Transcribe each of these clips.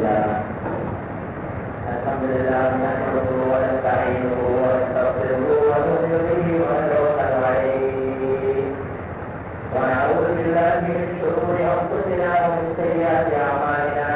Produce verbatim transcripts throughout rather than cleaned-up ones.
لله الحمد لله نحمده ونستعينه ونستغفره ونؤمن به ونتوكل عليه ونعوذ بالله من شرور انفسنا ومن سيئات اعمالنا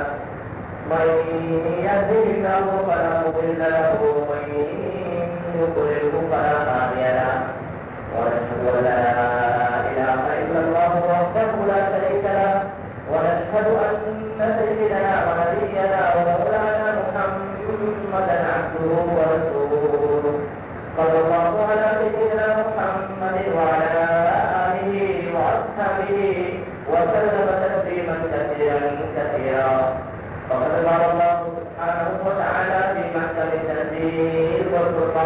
من يهده الله فلا مضل له ومن يضلله فلا هادي له ونشهد ان لا اله الا الله وحده لا شريك له ونشهد ان سيدنا ونبينا ومولانا محمدا عبده ورسوله صلى الله على سيدنا محمد وعلى اله واصحابه وسلم تسليما كثيرا كثيرا فقد قال الله سبحانه وتعالى في محكم التنزيل والفرقان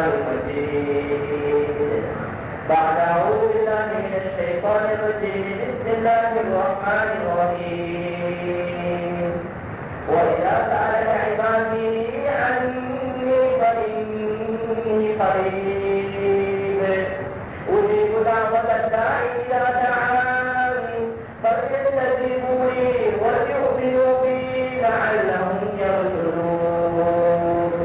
المجيد بعد أعوذ بالله من الشيطان الرجيم بسم الله الرحمن الرحيم وإذا سألك عبادي عني فإني قريب أجيب دعوة الداعي إذا دعان فليستجيبوا لي وليؤمنوا بي لعلهم يرشدون.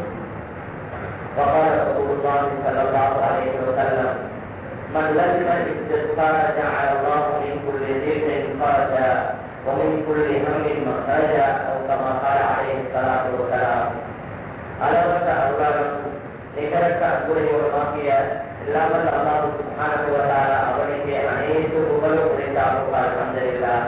وقال رسول الله صلى الله عليه وسلم من لزم الاستغفار جعل الله من كل ضيق فرجا ومن كل هم مخرجا او كما قال عليه الصلاه والسلام. அளவற்ற அருளாளன் நிகரற்ற அன்புடையவருமாகிய இல்லாமல் அல்லாஹ் சுப்ஹானஹு வ தஆலா அவனுக்கு அனைத்து புகழும் உரித்தாகும். அல்ஹம்துலில்லாஹ்.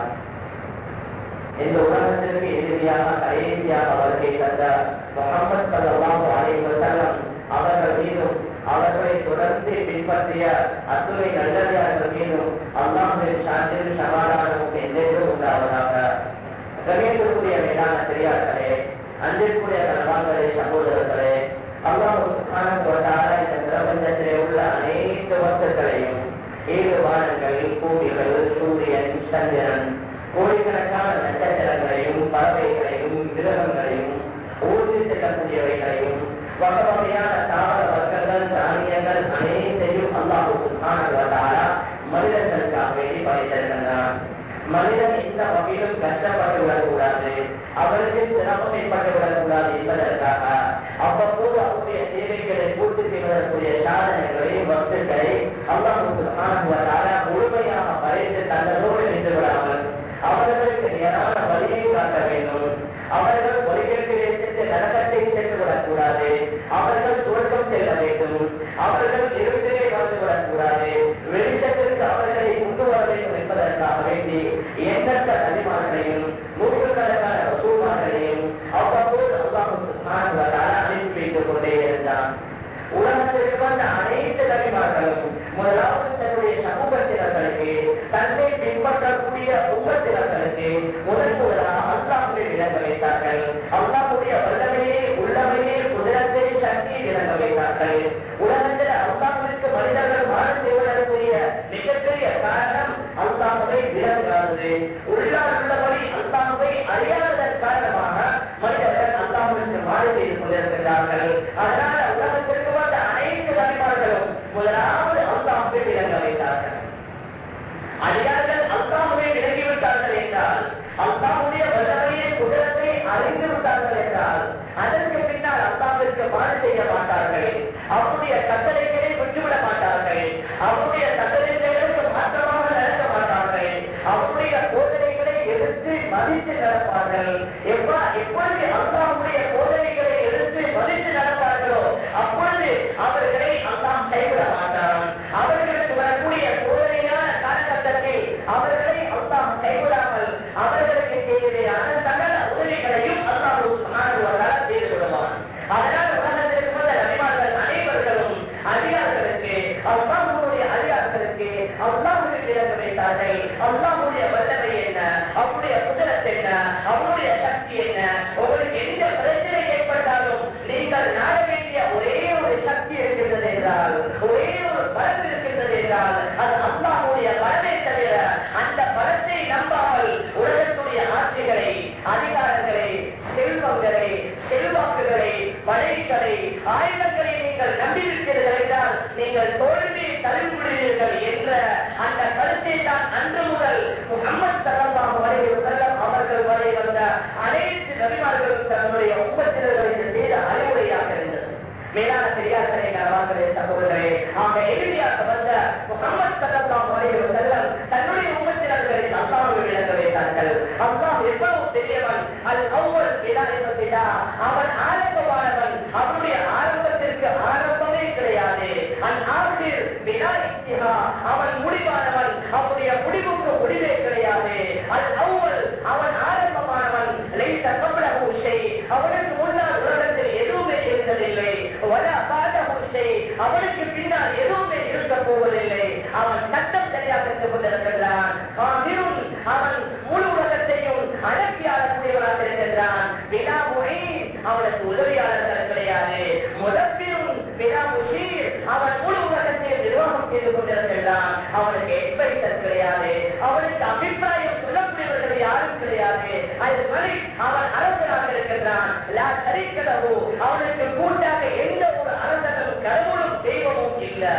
இந்த உலகத்திற்கு இறுதியாக கடைசியாக வருகை தந்த முஹம்மது ஸல்லல்லாஹு அலைஹி வஸல்லம் அவர்கள் மீதும் அவர்களை தொடர்ந்து பின்பற்றிய அத்துணை நல்லடியார்கள் மீதும் அல்லாஹ்வின் சாந்தியும் சமாதானமும் என்றென்றும் உண்டாவதாக. கண்ணியத்திற்குரிய மேலான பெரியார்களே, அன்பிற்குரிய கணவான்களே, சகோதரர்களே, அல்லாஹ் சுப்ஹானஹு வ தஆலா இந்த பிரபஞ்சத்திலே உள்ள அனைத்து வஸ்துக்களையும் ஏழு வானங்கள், பூமிகள், சூரியன், சந்திரன், கோடிக்கணக்கான நட்சத்திரங்களையும் பறவைகளையும் மிருகங்களையும் ஊர்தி செல்லக்கூடியவைகளையும் வகை வகையான தாவர வர்க்கங்கள், தானியங்கள் அனைத்தையும் அல்லாஹ் சுப்ஹானஹு வ தஆலா மனிதர்களுக்காக வேண்டி படைத்திருக்கின்றான். மனிதன் இந்த வகையிலும் கஷ்டப்பட்டு விடக்கூடாது, அவருக்கு சிரமம் ஏற்பட்டு விடக்கூடாது என்பதற்காக அவ்வப்போது அவருடைய தேவைகளை பூர்த்தி செய்வதற்குரிய சாதனைகளையும் வஸ்துக்களை அல்லாஹ் சுப்ஹானஹு வ தஆலா முழுமையாக படைத்து தந்ததோடு நின்று விடாமல் அவர்களுக்கு நேரான வழியை காட்ட வேண்டும். அவர்கள் வழிகளுக்கு சென்று நரகத்தை சென்று விடக்கூடாது, அவர்கள் சுவர்க்கம் செல்ல வேண்டும், அவர்கள் இருட்டிலே வாழ்ந்து விடக்கூடாது, வெளிச்சத்திற்கு அவர்களை கொண்டு வர வேண்டும் என்பதற்காக வேண்டி எண்ணற்ற நபிமார்களையும் நூற்றுக்கணக்கான ரசூல்மார்களையும் அவ்வப்போது அல்லாஹ் சுப்ஹானஹு வ தஆலா அனுப்பி வைத்துக் கொண்டே இருந்தான். உலகத்திற்கு வந்த அனைத்து நபிமார்களும் முதலாவது தன்னுடைய சமூகத்தினர்களுக்கு, தன்னை பின்பற்றக்கூடிய உம்மத்தினர்களுக்கு முதன் முதலாக அல்லாஹ்வை விளங்க வைத்தார்கள். அல்லாஹ்வுடைய வல்லமையை, உள்ளமையை, குதிரத்தை, சக்தியை விளங்க வைத்தார்கள். உலகத்தில் அல்லாஹ்விற்கு மனிதர்கள் வாழ செய்வதற்குரிய மிகப்பெரிய காரணம் அல்லாஹ்வை விளங்காதது. உள்ளார் உள்ளபடி அல்லாஹ்வை அறியாததன் காரணமாக மனிதர்கள் அல்லாஹ்விற்கு வாழ செய்து கொண்டிருக்கிறார்கள். அதனால உலகத்திற்கு வந்த அனைத்து நபிமார்களும் முதலாவது அல்லாஹ்வை விளங்க வைத்தார்கள். அடியார்கள் அல்லாஹ்வை விளங்கிவிட்டார்கள் என்றால், அல்லாஹ்வுடைய வல்லமையை, குதிரத்தை அறிந்து விட்டார்கள் என்றால், அதற்கு பின்னால் அல்லாஹ்விற்கு மாறு செய்ய மாட்டார்கள், அவருடைய கட்டளைகளை விட்டுவிட மாட்டார்கள், அவருடைய கட்டளைகளுக்கு மாற்றமாக நடக்க மாட்டார்கள், அவருடைய போதனைகளை எதிர்த்து மதித்து நடப்பார்கள். எவ்வா எப்பொழுது அல்லாஹ்வுடைய போதனைகளை எதிர்த்து மதித்து நடப்பார்களோ அப்பொழுது அவர்களை அல்லாஹ் கைவிட மாட்டான். அவர்களுக்கு வரக்கூடிய போதனையான காலகட்டத்தில் அவர்களை அல்லாஹ் கைவிடாமல் அவர்களுக்கு தேவையான சகல உதவிகளையும் அல்லாஹ் சுப்ஹானஹு வ தஆலா செய்து விடுவான். அதனால் உலகத்திற்கு வந்த நபிமார்கள் அனைவர்களும் அதிகாரிகளுக்கு, அல்லாஹ்வுடைய அதிகாரிகளுக்கு அல்லாஹ்வை விளங்க வைத்தார்கள். அல்லாஹ்வுடைய வல்லமை என்ன, அவருடைய குதிரத் என்ன, அவருடைய சக்தி என்ன, உங்களுக்கு எந்த பிரச்சனை ஏற்பட்டாலும் நீங்கள் நாட வேண்டிய ஒரே ஒரு சக்தி இருக்கின்றது என்றால், ஒரே ஒரு பலம் இருக்கின்றது என்றால் அது அல்லாஹ்வுடைய பலமே தவிர அந்த பலத்தை நம்பாமல் உலகத்துடைய ஆட்சிகளை, அதிகாரங்களை, செல்வங்களை, செல்வாக்குகளை, படைகளை, ஆயுதங்களை நீங்கள் நம்பியிருக்கிறீர்கள் என்றால் நீங்கள் தோல்வியை தழுவிவிடுவீர்கள் என்ற அந்த கருத்தை தான் அன்று முதல் முஹம்மது ஸல்லல்லாஹு அலைஹி வஸல்லம் அவர்கள் வரை வந்த அனைத்து நபிமார்கள் மேலான பெரியார்களே நலவார்களே சகோதரரே, ஆக எதிரியாக வந்த முஹம்மது ஸல்லல்லாஹு அலைஹி வஸல்லம் தன்னுடைய உம்மத்தினர்களை அல்லாஹ்வை விளங்க வைத்தார்கள். அல்லாஹ் எவ்வளவு பெரியவன், அல் அவ்வல் விலாயத்திலா, அவன் ஆரம்பமானவன், அவனுடைய ஆரம்பத்திற்கு ஆரம்பமே கிடையாது. அல் ஆகிர் விலாயத்திஹா, அவன் முடிவானவன், அவனுடைய முடிவுக்கு முடிவே கிடையாது. அல் அவ்வல், அவன் ஆரம்பமானவன், லைஸ கப்லஹு ஷை, அவனுக்கு முன்னால் உலகத்தில் எதுவுமே இருந்ததில்லை. வலா பாதஹு ஷை, அவனுக்கு பின்னால் எதுவுமே இருக்க போவதில்லை. அவன் சட்டம் சரியாக இருந்து கொண்டிருக்கின்றான். காதிருன், அவன் முழு உலகத்தையும் அடக்கி ஆளக்கூடியவனாக இருக்கின்றான். விலா முஹீன், அவனுக்கு உதவியாளர்கள் கிடையாது. முதப்பிரும் விலா முஹீர், அவன் முழு உலகத்தையும் நிர்வாகம் செய்து கொண்டிருக்கின்றான். அவனுக்கு எட்வைசர் கிடையாது. அவனுக்கு அபிப்பிராயம் சொல்லக்கூடியவர்கள் யாரும் கிடையாது. அது வழி அவன் அரசனாக இருக்கின்றான். லா ஷரீக்க லஹு, அவனுக்கு கூட்டாக எந்த ஒரு அரசனும் கடவுளும் தெய்வமும் இல்லை.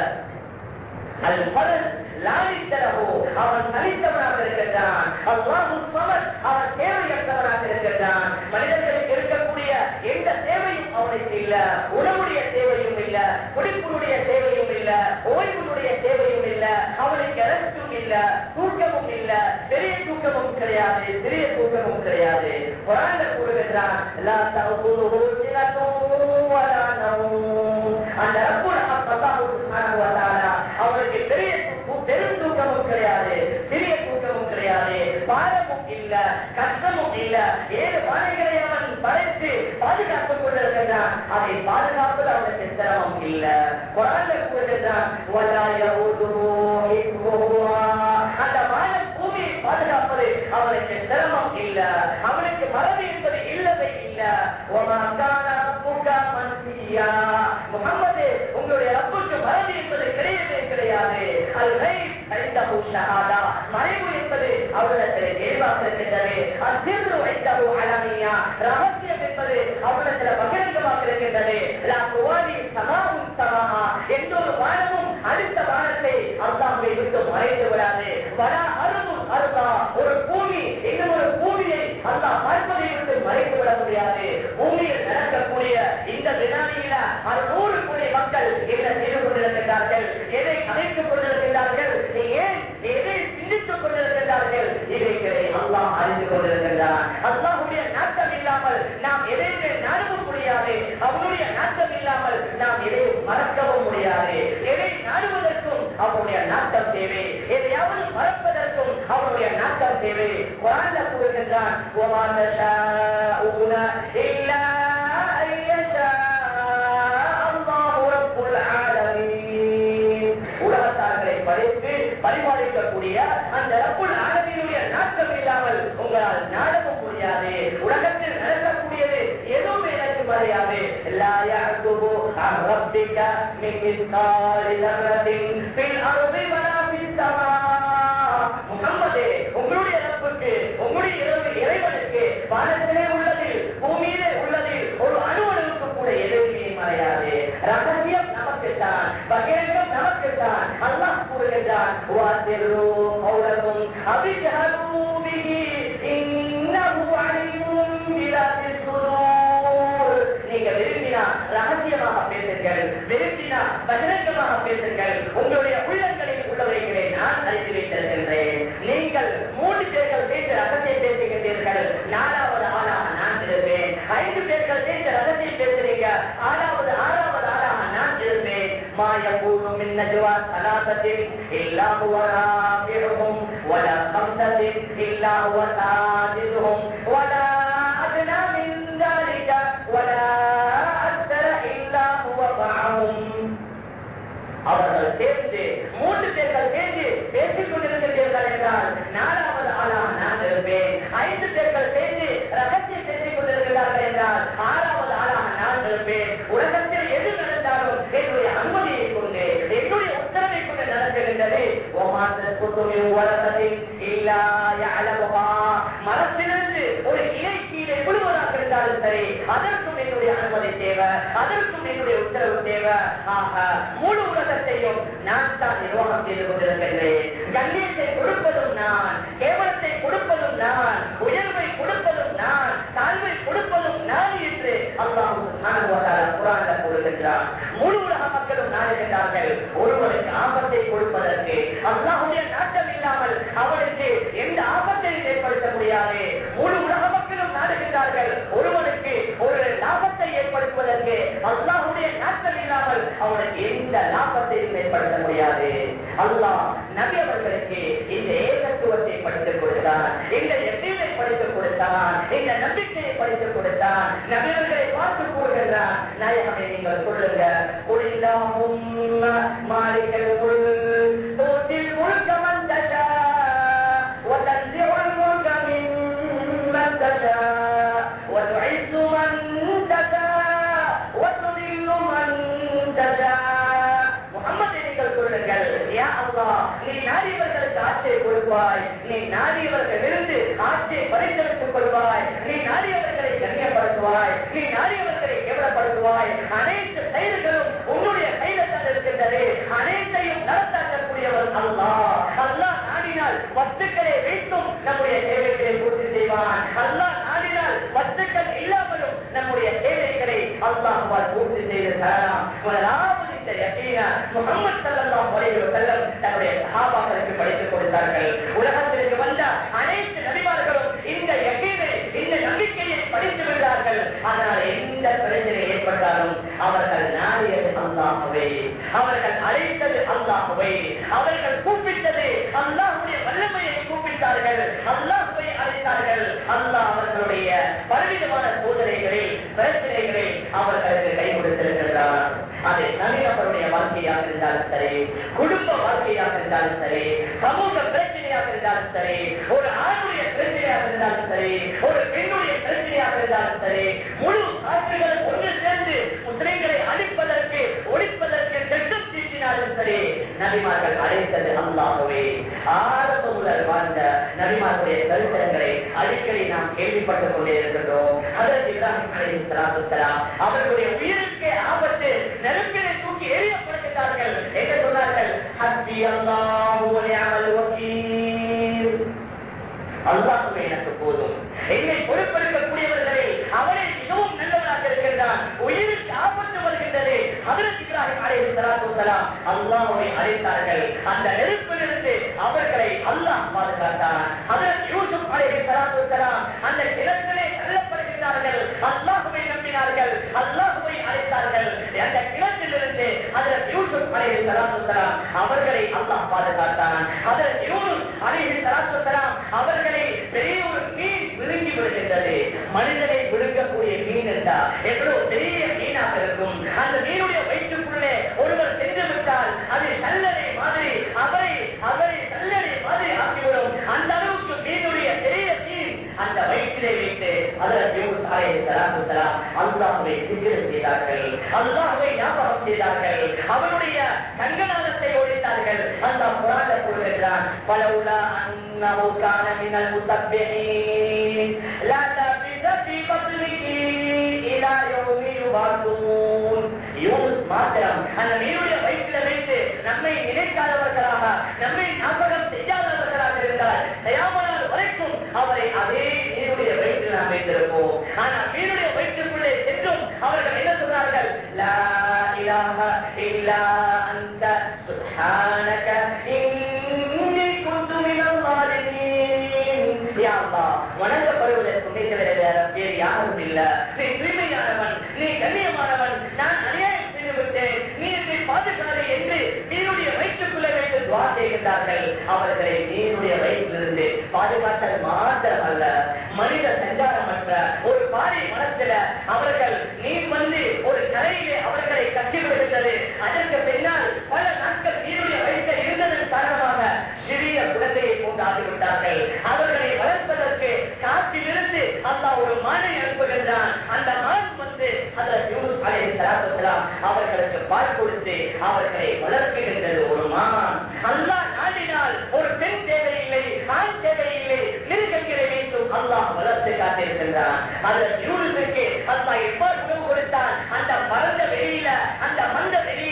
அல் ஃபர்த் லாலித்தரஹு, அவன் தனித்தவனாக இருக்கின்றான். அல்லாஹு ஸமத், அவன் தேவையற்றவனாக இருக்கின்றான். மனிதர்களுக்கு இருக்கக்கூடிய எந்த தேவையும் அவனுக்கு இல்ல. உணவுடைய தேவையும் இல்ல, குடிப்புடைய தேவையும் இல்ல, ஓய்வுடைய தேவையும் இல்ல, அவனுக்கு இறக்கும் இல்ல, தூக்கமும் இல்ல, பெரிய தூக்கமும் கிடையாது, சிறிய தூக்கமும் கிடையாது. குர்ஆன்ல கூறுகின்றான், லா தஅகுலுஹு சினத்துன் வலா நௌம், அந்த ரப்புல் அல்லாஹ் சுப்ஹானஹு வ தஆலா அவனுக்கு பெரிய பெரும் தூக்கமும் கிடையாது, சிறிய தூக்கமும் கிடையாது, பாரமும் இல்ல, கஷ்டமும் இல்ல. ஏழு வாழைகளை அவன் படைத்து பாதுகாத்துக் கொண்டிருக்கின்றான். அதை பாதுகாப்பது அவனுக்கு சிரமம் இல்ல. குர்ஆன்ல கூறுகின்றான், வலா யஊதுஹு ஹிஃபுஹுமா, அந்த வானம் பூமியை பாதுகாப்பது அவனுக்கு சிரமம் இல்ல. அவனுக்கு மறதி என்பது இல்லவே இல்ல. வமா கான ரப்புக மன்சியா, முஹம்மதே, உங்களுடைய ரப்புக்கு மறதி என்பது கிடையவே கிடையாது. அல் கைப் இன்தஹு ஷஹாதா, மறைவு என்பது அவரிடத்தில் தெளிவாக இருக்கின்றது. அஸ்ஸிர்ரு இன்தஹு அலனியா, ரகசியம் என்பது அவரிடத்தில் பகிரங்கமாக இருக்கின்றது. லா துவாலி ஸமாஉன் ஸமாஆ, எந்த ஒரு வானமும் அடுத்த வானத்தை அல்லாஹ்வை விட்டு மறைத்து விடாது. வலா அர்துன் அர்தா, ஒரு பூமி இன்னும் ஒரு பூமியை அல்லாஹ் பார்ப்பதை விட்டு மறைத்து விட முடியாது. பூமியில் நடக்கக்கூடிய இந்த வினாடியில நூறு கோடி மக்கள் என்ன செய்து கொண்டிருக்கின்றார்கள், எதை அழைத்துக் கொண்டிருக்கின்றார்கள், ஏன் எதை சிந்தித்துக் கொண்டிருக்கின்றார்கள், இவைகளை அல்லாஹ் அறிந்து கொண்டிருக்கின்றார். அல்லாஹ்வுடைய நாட்டம் இல்லாமல் நாம் எதையுமே நாடவும் முடியாது. அவனுடைய நாட்டம் இல்லாமல் நாம் எதையும் மறக்கவும் முடியாது. எதை நாடுவதற்கும் அவனுடைய நாட்டம் தேவை, எதையாவது மறப்பதற்கும் அவனுடைய நாட்டம் தேவை. குர்ஆன்ல கூறுகின்றான், வமா தஷாஊன இல்லா அய்யஷா அல்லாஹு ரப்புல் ஆலமீன், உலகத்தார்களை படைத்து பரிமாறிக்கக்கூடிய அந்த ரப்புல் ஆலமீனுடைய நாட்டம் இல்லாமல் உங்களால் நாடவும் முடியாது. உலகத்தில் நடக்கக்கூடியது எதுவுமே எனக்கு மறையாது. லா யஅதுபு அன் ரப்பிக மின் மிஸ்காலி தர்ரத்தின் ஃபில் அர்தி வலா ஃபிஸ் ஸமா. முஹம்மதே, உங்களுடைய ரப்புக்கு, உங்களுடைய இறைவனுக்கு வானத்திலே உள்ளது, பூமியிலே உள்ளது, ஒரு அணுவனுக்கு கூட எதுவுமே மறையாது. ரகசியம் நமக்குத்தான், பகிரங்கம் நமக்குத்தான். அல்லாஹ் கூறுகின்றான், வாசிரு கௌலகும் அபிஜஹலு பிஹி இன்னஹு அலீமும் பிதாத்திஸ் சுதூர். நீங்க விரும்பினா ரகசியமாக பேசுங்கள், விரும்பினா பகிரங்கமாக பேசுங்கள். உங்களுடைய உள்ளங்களில் உள்ளவைகளை நான் அறிந்து வைத்திருக்கின்றேன். நீங்கள் மூன்று பேர்கள் பேச ரகசியம் பேசுகின்றீர்கள், நாலாவது ஆளாக நான் இருப்பேன். ஐந்து பேர்கள் பேச ரகசியம் பேசுறீங்க, ஆறாவது ஆறாவது ஆளாக நான் இருப்பேன். மா யகூனு மின் நஜ்வா ஸலாஸத்தின் இல்லா ஹுவ ராபிஉஹும் வலா ഖம்ஸத்தின் இல்லா ஹுவ சாதிதுஹும் வலா அத்னா மின் ذلك வலா அக்ஸர இல்லா ஹுவ மஅஹும். அவர்கள் சேர்ந்து மூன்று பேர்கள் சேர்ந்து பேசிக் கொண்டிருக்கிறீர்கள் என்றால் நாலாவது ஆளாக நான் இருப்பேன். ஐந்து பேர்கள் சேர்ந்து ரகசியம் பேசிக் கொண்டிருக்கிறார்கள் என்றால் ஆறாவது ஆளாக நான் இருப்பேன். உலகத்தில் எது நடந்தாலும் என்னுடைய அனுமதியை கொண்டு, என்னுடைய உத்தரவை கொண்டு நடக்கின்றது. மரத்திலிருந்து ஒரு இலை கீழே விழுவதாக இருந்தாலும் சரி, அதற்கும் என்னுடைய அனுமதி தேவை, அதற்கும் என்னுடைய உத்தரவு தேவை. ஆக முழு உலகத்தையும் நான் தான் நிர்வாகம் செய்து கொண்டிருக்கின்றேன். கண்ணியத்தை கொடுப்பதும் நான், கேவலத்தை கொடுப்பதும் நான், உயர்வை கொடுப்பதும் நான், தாழ்வை கொடுப்பதும் நான் என்று அல்லாஹ் சுப்ஹானஹு வ தஆலா குர்ஆன்ல கூறுகின்றார். நாடுகின்றான். முழு உலக மக்களும் நாடுகின்றார்கள் ஒருவருக்கு ஆபத்தை கொடுப்பதற்கு. அல்லாஹ்வுடைய நாட்டம் இல்லாமல் அவனுக்கு எந்த ஆபத்தையும் ஏற்படுத்த முடியாது. முழு உலக மக்களும் நாடுகின்றார்கள் ஒருவனுக்கு ஒரு லாபத்தை ஏற்படுத்துவதற்கு. அல்லாஹ்வுடைய நாட்டம் இல்லாமல் அவனுக்கு எந்த லாபத்தையும் ஏற்படுத்த முடியாது. அல்லாஹ் நபி அவர்களுக்கு இந்த ஏகத்துவத்தை படித்துக் கொடுத்தான், இந்த எண்ணத்தை படித்துக் கொடுத்தான், இந்த நம்பிக்கையை படித்துக் கொடுத்தான். நபி அவர்களை பார்த்து கூறுகின்றான், நாயகமே நீங்கள் சொல்லுங்க, மாலிகள் தோட்டில் முழுக்க வந்ததா وتنزع الملك ممن تشاء وتعز من تشاء وتذل من تشاء. முஹம்மதே நீங்கள் சொல்லுங்கள், யா அல்லாஹ், நீ நாடியவர்களுக்கு ஆட்சியை கொடுப்பாய், நீ நாடியவர்களிலிருந்து ஆட்சியை பறித்தெடுத்துக் கொள்வாய், நீ நாடியவர்களை கண்ணியப்படுத்துவாய், நீ நாடியவர்களை கேவலப்படுத்துவாய். அனைத்து செயல்களும் உன்னுடைய கையில தான் இருக்கின்றது. அனைத்தையும் நடத்தாக்கக்கூடியவர் அல்லாஹ். அல்லாஹ் நாடினால் வஸ்துக்களை வைத்தும் நம்முடைய தேவைகளை பூர்த்தி செய்வான். அல்லாஹ் நாடினால் வஸ்துக்கள் இல்லாமலும் நம்முடைய தேவைகளை அல்லாஹ்வால் பூர்த்தி செய்து தரலாம். முதலாவது இந்த யகீன முஹம்மது ஸல்லல்லாஹு அலைஹி வஸல்லம் தன்னுடைய சஹாபாக்களுக்கு படித்துக் கொடுத்தார்கள். உலகத்திற்கு வந்த அனைத்து நபிமார்களும் இந்த யகீனை, இந்த நம்பிக்கையை படித்து விட்டார்கள். ஆனால் எந்த பிரச்சனை ஏற்பட்டாலும் அவர்கள் நாடியது அல்லாஹ்வை, அவர்கள் அழைத்தது அல்லாஹ்வை, அவர்கள் கூப்பிட்டது அல்லாஹ்வுடைய வல்லமையை கூப்பிட்டார்கள், அல்லாஹ்வை அழைத்தார்கள். அல்லாஹ் அவர்களுடைய பலவிதமான சோதனைகளில் பிரச்சனைகளில் அவர்களுக்கு கை கொடுத்திருக்கிறார். அதை தனிநபருடைய வாழ்க்கையாக இருந்தாலும் சரி, குடும்ப வாழ்க்கையாக இருந்தாலும் சரி, சமூக பிரச்சனையாக இருந்தாலும் சரி, ஒரு ஆணுடைய பிரச்சனையாக இருந்தாலும் சரி, ஒரு பெண்ணுடைய பிரச்சனையாக இருந்தாலும் சரி, முழு ஆட்சிகளும் ஒன்று சேர்ந்து முஸ்லிம்களை அழிப்பதற்கு ஒழிப்பதற்கு திட்டம் தீட்டினாலும் சரி, நபிமார்கள் அழைத்தது அல்லாஹ்வே. ஆரம்ப முதல் வாழ்ந்த நபிமார்களுடைய சரித்திரங்களை அடிக்கடி நாம் கேள்விப்பட்டுக் கொண்டே இருக்கின்றோம். ஹஜ்ரத் இப்ராஹிம் அலைஹிஸ்ஸலாத்து வஸ்ஸலாம் அவர்களுடைய உயிருக்கு ஆபத்து, நெருப்பிலே தூக்கி எறியப்படுகிறார்கள். என்ன சொன்னார்கள்? ஹஸ்பி அல்லாஹு வ நிஅமல் வக்கீல். அல்லாஹ்வே எனக்கு போதும், என்னை பொறுப்பெடுக்கக்கூடியவர்களை அவனை மிகவும் நல்லவனாக இருக்கின்றான். உயிருக்கு ஆபத்து வருகின்றது. ஹஜ்ரத் இப்ராஹிம் அலைஹிஸ்ஸலாத்து வஸ்ஸலாம் அல்லாஹ்வை அழைத்தார்கள். அந்த நெருப்பிலிருந்து அவர்களை அல்லாஹ் பாதுகாத்தான். ஹஜ்ரத் யூசுப் அலைஹிஸ்ஸலாத்து வஸ்ஸலாம் அந்த கிணற்றிலே தள்ளப்படுகிறார்கள். அல்லாஹ்வை நம்பினார்கள், அல்லாஹ்வை அழைத்தார்கள். அந்த கிணற்றிலிருந்து ஹஜ்ரத் யூசுப் அலைஹிஸ்ஸலாத்து வஸ்ஸலாம் அவர்களை அல்லாஹ் பாதுகாத்தான். ஹஜ்ரத் யூனுஸ் அலைஹிஸ்ஸலாத்து வஸ்ஸலாம் அவர்களை பெரிய ஒரு மீன் விழுங்கி விடுகின்றது. மனிதனை விழுங்கக்கூடிய மீன் என்றா எவ்வளவு பெரிய மீனாக இருக்கும். அந்த மீனுடைய வயிற்றுக்குள்ளே ஒருவர் சென்று விட்டால் அது சல்லடை மாதிரி அவரை அவரை சல்லடை மாதிரி ஆக்கிவிடும். அந்த அளவுக்கு மீனுடைய பெரிய மீன் அந்த வயிற்றிலே வைத்து ஹஜ்ரத் யூனுஸ் அலைஹிஸ்ஸலாத்து வஸ்ஸலாம் அல்லாஹ்வை திக்ர் செய்தார்கள், அல்லாஹ்வை ஞாபகம் செய்தார்கள், அவருடைய கங்கணத்தை ஒழித்தார்கள். அல்லாஹ் குர்ஆனில் கூறுகிறான், பலவுலா அன்னஹு கான மினல் முஸப்பிஹீன் லா தபித ஃபீ பத்னிஹி இலா யௌமி யுபஅஸூன். யூனுஸ் மாத்திரம் அந்த மீனுடைய வயிற்றில் வைத்து நம்மை நினைக்காதவர்களாக, நம்மை ஞாபகம் செய்யாதவர்களாக இருந்தால் தயாமனால் வரைக்கும் அவரை அதே மீனுடைய வயிற்றில் நாம் வைத்திருப்போம். ஆனால் மீனுடைய வயிற்றுக்குள்ளே சென்றும் அவர்கள் என்ன சொன்னார்கள்? லா இலாஹ இல்லா அன்த சுப்ஹானக இன்னி குன்து மினல் ஸாலிமீன். யா அல்லாஹ், வணங்கப்படுவதற்கு உன்னை தவிர வேறு யாரும் இல்லை. நீ தூய்மையானவன், நீ கண்ணியமானவன், நான் அநியாயம் செய்து விட்டேன், நீ என்னை பாதுகாரு என்று மீனுடைய வயிற்றுக்குள்ளே வைத்து துஆ செய்கின்றார்கள். அவர்களை மீனுடைய வயிற்றிலிருந்து பாதுகாத்தல் மாத்திரமல்ல, மனித சஞ்சாரமற்ற ஒரு பாறை மனத்தில் அவர்கள் நீர் வந்து ஒரு கரையிலே அவர்களை கட்டிவிடுகின்றது. அதற்கு பின்னால் பல நாட்கள் நீருடைய வயிற்றில் இருந்ததன் காரணமாக சிறிய குழந்தையை போன்று ஆகிவிட்டார்கள். அவர்களை வளர்ப்பதற்கு காற்றிலிருந்து அல்லாஹ் ஒரு மானை அனுப்புகின்றான். அந்த மான் வந்து ஹஜ்ரத் யூனுஸ் அலைஹிஸ்ஸலாத்து வஸ்ஸலாம் அவர்களுக்கு பால் கொடுத்து அவர்களை வளர்க்கின்றது ஒரு மான். அல்லாஹ் நாடினால் ஒரு பெண் தேவையில்லை, ஆண் தேவையில்லை, மிருகங்களை வைத்தும் அல்லாஹ் வளர்த்து காத்திருக்கின்றான். ஹஜ்ரத் யூனுஸுக்கு அல்லாஹ் எவ்வாறு உணவு கொடுத்தான்? அந்த மரந்த வெளியில, அந்த மந்த வெளியில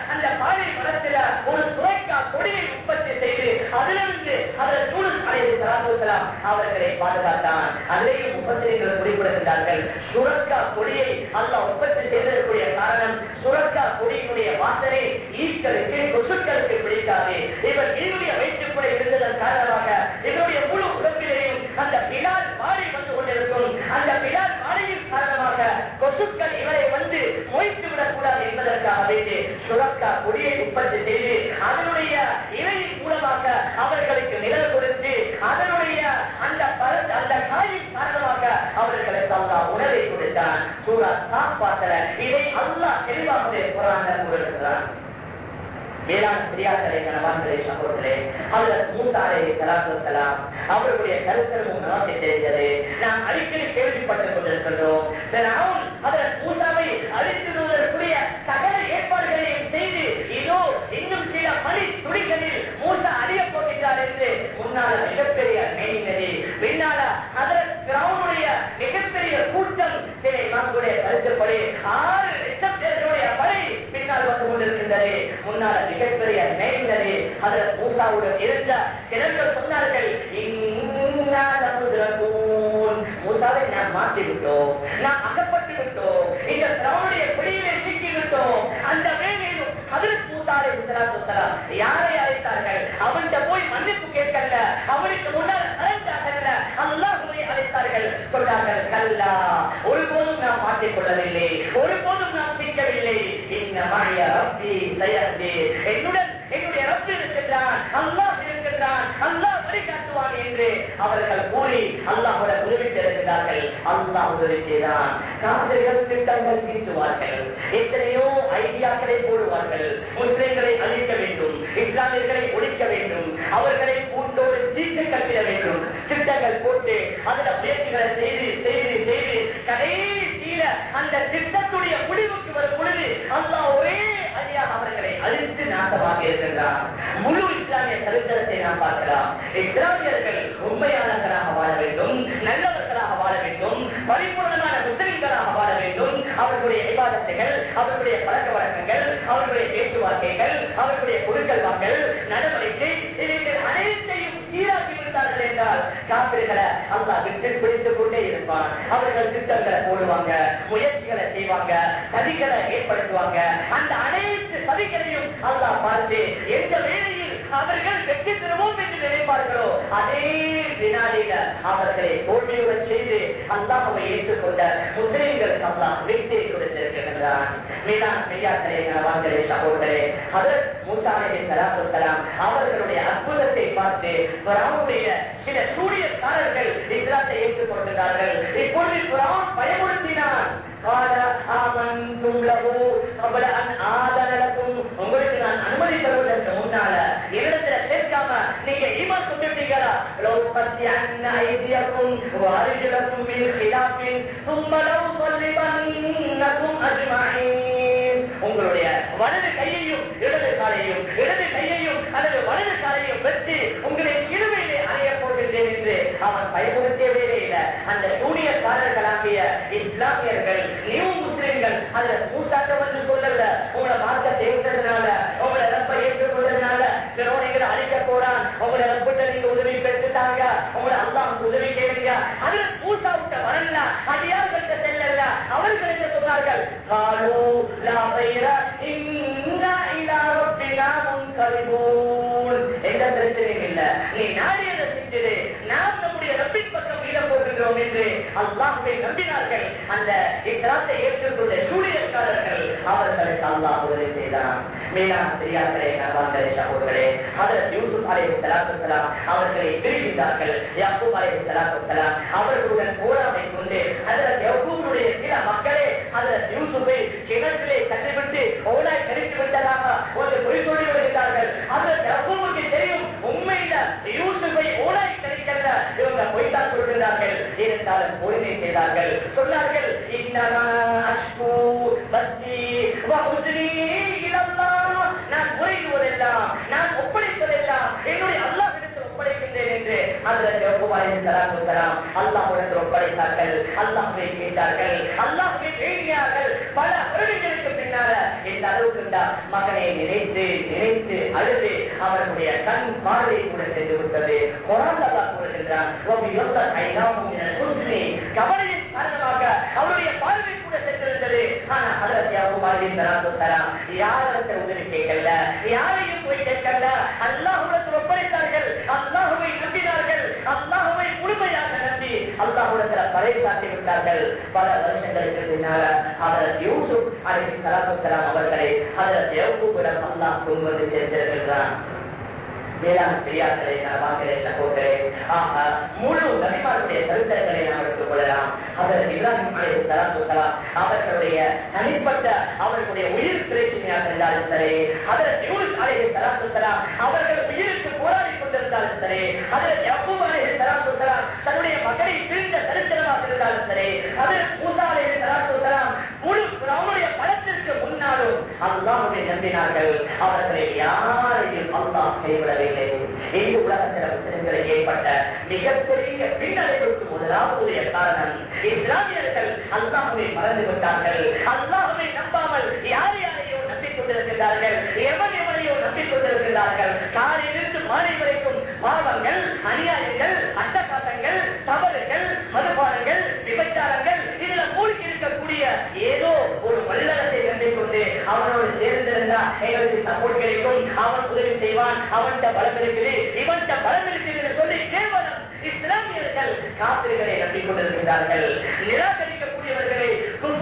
அந்த பாலை மரத்தில் ஒரு சுரைக்கா கொடியை உற்பத்தி செய்து அதிலிருந்து அதில் சூழல் அலையை தராதுலாம் அவர்களை பாதுகாத்தான். அதிலேயும் முப்பத்திரிகள் குறிப்பிடுகின்றார்கள், சுரக்கா கொடியை அல்லாஹ் உற்பத்தி செய்ததற்குரிய காரணம் சுரக்கா கொடியினுடைய வாசனை ஈக்களுக்கு கொசுக்களுக்கு பிடிக்காது. இவர் இவருடைய வயிற்றுக்குள்ள இருந்ததன் காரணமாக இவருடைய முழு உடம்பிலேயும் அந்த பிலால் மாறி வந்து கொண்டிருக்கும். அந்த பிலால் மாறியின் காரணமாக கொசுக்கள் இவரை வந்து மொய்த்து விடக்கூடாது என்பதற்காக வேண்டி சுரக்கா கொடியை உற்பத்தி செய்து அதனுடைய இலையின் மூலமாக அவர்களுக்கு நிழல் கொடுத்து அதனுடைய அந்த அந்த காயின் காரணமாக அவர்களுக்கு அல்லாஹ் உணவை கொடுத்தான். சூரா சாப்பாட்டல இதை அல்லாஹ் தெளிவாக குர்ஆன்ல கூறுகிறார். வேளாண் பிரியாக்களை கணவான்களே சகோதரே, அவர் மூசா அலைஹிஸ்ஸலாத்து வஸ்ஸலாம் அவர்களுடைய கருத்தரமும் நமக்கு தெரிந்தது. நாம் அடிக்கடி கேள்விப்பட்டுக் கொண்டிருக்கின்றோம். ஃபிரௌன் அவர் மூசாவை அழித்திடுவதற்குரிய சகல ஏற்பாடுகளையும் செய்து இதோ இன்னும் சில மணி துளிகளில் மூசா அழியப் போகிறார் என்று முன்னால மிகப்பெரிய மேய்ந்தது. பின்னால அதற்கு ஃபிரௌனுடைய மிகப்பெரிய கூட்டம் சில இமாம்களுடைய கருத்துப்படி ஆறு லட்சம் பேர்களுடைய படை பின்னால் வந்து கொண்டிருக்கின்றது. முன்னால மிகப்பெரிய மேய்ந்தது. அதில் மூசாவுடன் இருந்த கிழர்கள் சொன்னார்கள், மூசாவை நாம் மாற்றி விட்டோம், நாம் அகப்பட்டு விட்டோம், இந்த திராவுடைய பிடியிலே சிக்கி விட்டோம். அந்த வேலையிலும் அதில் மூசாவை யாரை அழைத்தார்கள்? அவன்கிட்ட போய் மன்னிப்பு கேட்கல, அவனுக்கு முன்னால் அழைத்தார்கள், அல்லாஹ்வை அழைத்தார்கள். சொன்னார்கள், கல்லா, ஒருபோதும் நாம் மாற்றிக் கொள்ளவில்லை, ஒருபோதும் நாம் சிக்கவில்லை. இந்த மாய ரப்பி தயர்ந்தே, என்னுடன் என்னுடைய ரப்பு இருக்கின்றான், அல்லாஹ் இருக்கின்றான், அல்லாஹ் வழிகாட்டுவான் என்று அவர்கள் கூறி அல்லாஹோட உதவி தெரிவித்தார்கள். அல்லாஹ் உதவி செய்தான். காதல்கள் திட்டங்கள் தீர்த்துவார்கள், எத்தனையோ ஐடியாக்களை போடுவார்கள். முஸ்லிம்களை அழிக்க வேண்டும், இஸ்லாமியர்களை ஒழிக்க வேண்டும், அவர்களை கூட்டோடு தீர்த்து கட்டிட வேண்டும், திட்டங்கள் போட்டு அதில் முயற்சிகளை செய்து செய்து செய்து கடைசியில அந்த திட்டத்துடைய முடிவுக்கு வரும் பொழுது அல்லாஹ் ஒரே அடியாக அவர்களை அழித்து நாசமாக இருக்கின்றார். முழு இஸ்லாமிய சரித்திரத்தை நாம் பார்க்கலாம். இஸ்லாமியர்கள் உண்மையாளர்களாக வாழ வேண்டும், நல்லவர்களாக வாழ வேண்டும், பரிபூர்ணமான முஸ்லிம்களாக வாழ வேண்டும். அவர்களுடைய இபாதத்துகள், அவர்களுடைய பழக்க வழக்கங்கள், அவர்களுடைய பேச்சுவார்த்தைகள், அவர்களுடைய கொடுக்கல் வாங்கல் நடவடிக்கை இவைகள் அனைத்தையும் சீராக்கி விட்டார்கள் என்றால் காப்பிர்களை அல்லாஹ் விட்டு பிடித்துக் கொண்டே இருப்பான். அவர்கள் திட்டங்களை போடுவாங்க, முயற்சிகளை செய்வாங்க, சதிகளை ஏற்படுத்துவாங்க. அந்த அனைத்து சதிகளையும் அல்லாஹ் பார்த்து எந்த வேளையில் அவர்கள் வெற்றி பெறுவோம் என்று நினைப்பார்களோ அதே வினாடியில அவர்களை தோல்வியுற செய்து அல்லாஹ்வை ஏற்றுக்கொண்ட முஸ்லிம்களுக்கு அல்லாஹ் வெற்றியை கொடுத்திருக்கின்றான். மீதான பெரியார்களே, கணவான்களே, சகோதரே, ஹதரத் மூசா அலைஹிஸ்ஸலாத்து வஸ்ஸலாம் அவர்களுடைய அற்புதத்தை பார்த்து ஃபிரௌனுடைய சில சூனியக்காரர்கள் இஸ்லாத்தை ஏற்றுக்கொண்டார்கள். இப்பொழுது ஃபிரௌன் பயமுறுத்தினான். உங்களுக்கு நான் அனுமதி தருவதற்கு முன்னால இடத்துல சேர்க்காம நீங்க ஈமான் கொண்டுட்டீங்களா? உங்களுடைய வலது கையையும் இடது காலையும் இடது கையையும் அல்லது வலது காலையும் பெற்று உங்களை சிறுவையிலே அறைய போகின்றேன் என்று அவன் பயமுறுத்தவே இல்லை. அந்த சூனியக்காரர்களாகிய இஸ்லாமியர்கள், நியூ முஸ்லிம்கள் அதுல மூசாக்க வந்து சொல்லல, உங்களை மார்க்க தேர்ந்ததுனால, உங்களை ரப்ப ஏற்றுக்கொண்டதுனால பிறோனைகளை அழிக்க போறான், உங்களை ரப்பிட்ட நீங்க உதவி பெற்றுட்டாங்க, உங்களை அல்லாஹ் உதவி கேளுங்க. அதுல மூசா விட்ட வரல, அது யார்கிட்ட செல்லல. அவர்கள் என்ன சொன்னார்கள்? காலு லா கைர இன்னா இலா ரப்பினா முன்கலிபூன். எந்த பிரச்சனையும் இல்ல, நீ நாடியதை செஞ்சது, நாம் நம்முடைய ரப்பின் பக்கம் மீட போகின்றோம் என்று அல்லாஹ்வை நம்பினார்கள். அந்த இஸ்லாத்தை ஏற்றுக்கொண்ட சூனியக்காரர்கள் அவர்களுக்கு அல்லாஹ் உதவி செய்தான். மேலான பெரியார்களே, கணவான்களே, சகோதரர்களே, ஹதரத் யூசுப் அலைஹிஸ்ஸலாத்து வஸ்ஸலாம் அவர்களை பிரிந்தார்கள். யாக்கூப் அலைஹிஸ்ஸலாத்து வஸ்ஸலாம் அவர்களுடன் போராமை கொண்டு ஹதரத் யாக்கூபுடைய சில மக்களே ஹதரத் யூசுப்பை கிணற்றிலே தள்ளிவிட்டு ஓடாய் கழித்து விட்டதாக ஒரு பொய் சொல்லி விடுகிறார்கள். ஹதரத் யாக்கூபுக்கு தெரியும் உண்மையில யூசுப்பை ஓடாய் கழிக்கல, இவங்க பொய்தான் சொல்கிறார்கள். இருந்தாலும் பொறுமை செய்தார்கள். சொன்னார்கள், இன்னமா அஷ்கு பத்தி வஹுஸ்னி இலல்லாஹ், நான் முறையிடுவதெல்லாம், நான் ஒப்படைப்பதெல்லாம் என்னுடைய அல்லாஹ்விடத்தில் ஒப்படைக்கின்றேன் என்று ஹஜ்ரத் யாக்கூப் அலைஹிஸ்ஸலாத்து வஸ்ஸலாம் அல்லாஹ்விடத்தில் ஒப்படைத்தார்கள். அல்லாஹ்வை கேட்டார்கள், அல்லாஹ்வை வேண்டினார்கள். பல வருடங்களுக்கு பின்னால் பின்னால எந்த அளவுக்கு இருந்தால் மகனை நினைத்து நினைத்து அழுது அவர்களுடைய கண் பார்வை கூட சென்று விட்டது. கூறுகின்றான் கவலையின் காரணமாக அவருடைய பார்வை கூட சென்றிருந்தது. ஆனா ஹஜ்ரத் யாக்கூப் அலைஹிஸ்ஸலாம் யாருக்கு உதவி கேட்கல, யாரையும் போய் கேட்கல, அல்லாஹ்விடத்தில் ஒப்படைத்தார்கள், அல்லாஹ்வை நம்பினார்கள், அல்லாஹ்வை முழுமையாக நம்பி அல்லாஹ்விடத்தில் பறைசாற்றி விட்டார்கள். பல வருஷங்களுக்கு பின்னால ஹஜ்ரத் யூசுப் அலைஹிஸ்ஸலாம் அவர்களை ஹஜ்ரத் யாக்கூபிடம் அல்லாஹ் கொண்டு வந்து சேர்த்திருக்கிறான். வேளாண் பெரியார்களே, நலவாங்களே, சகோதரே, முழு நபிமாருடைய சரித்திரங்களை நாம் எடுத்துக் கொள்ளலாம். ஹஜ்ரத் இப்ராஹிம் அலைஹிஸ்ஸலாம் அவர்களுடைய தனிப்பட்ட அவர்களுடைய உயிர் பிரச்சனையாக இருந்தாலும் சரி, ஹஜ்ரத் யூனுஸ் அலைஹிஸ்ஸலாம் அவர்கள் உயிருக்கு போராடி கொண்டிருந்தாலும் சரி, ஹஜ்ரத் யாக்கூப் அலைஹிஸ்ஸலாம் தன்னுடைய மகனை பிரிந்த சரித்திரமாக இருந்தாலும் சரி, ஹஜ்ரத் மூசா அலைஹிஸ்ஸலாம் முழு அவருடைய பலத்திற்கு முன்னாலும் அல்லாஹ்வை நம்பினார்கள். அவர்களை யாரையும் அல்லாஹ் கைவிடவில்லை. இந்த உலகத்தில் முஸ்லிம்களை ஏற்பட்ட மிகப்பெரிய பின்னடைவுக்கு முதலாவது காரணம் இஸ்லாமியர்கள் அல்லாஹ்வை மறந்து விட்டார்கள். அல்லாஹ்வை நம்பாமல் யார் யாரையோ நம்பிக் கொண்டிருக்கிறார்கள், எவன் எவனையோ நம்பிக் கொண்டிருக்கிறார்கள். காலையிலிருந்து மாலை வரைக்கும் பாவங்கள், அநியாயங்கள், அட்டகாட்டங்கள், தவறுகள், மதுபானங்கள், விபச்சாரங்கள் இதுல மூழ்கி இருக்கக்கூடிய ஏதோ ஒரு வல்லரசை நம்பிக் கொண்டு அவனோடு சேர்ந்திருந்தா எங்களுக்கு சப்போர்ட் கிடைக்கும், அவன் உதவி செய்வான், அவன் பலம் இருக்குது, இவன் பலம் இருக்குது சொல்லி கேவலம் இஸ்லாமியர்கள் காப்பிர்களை நம்பிக் கொண்டிருக்கிறார்கள். நிராகரிக்கக்கூடியவர்களை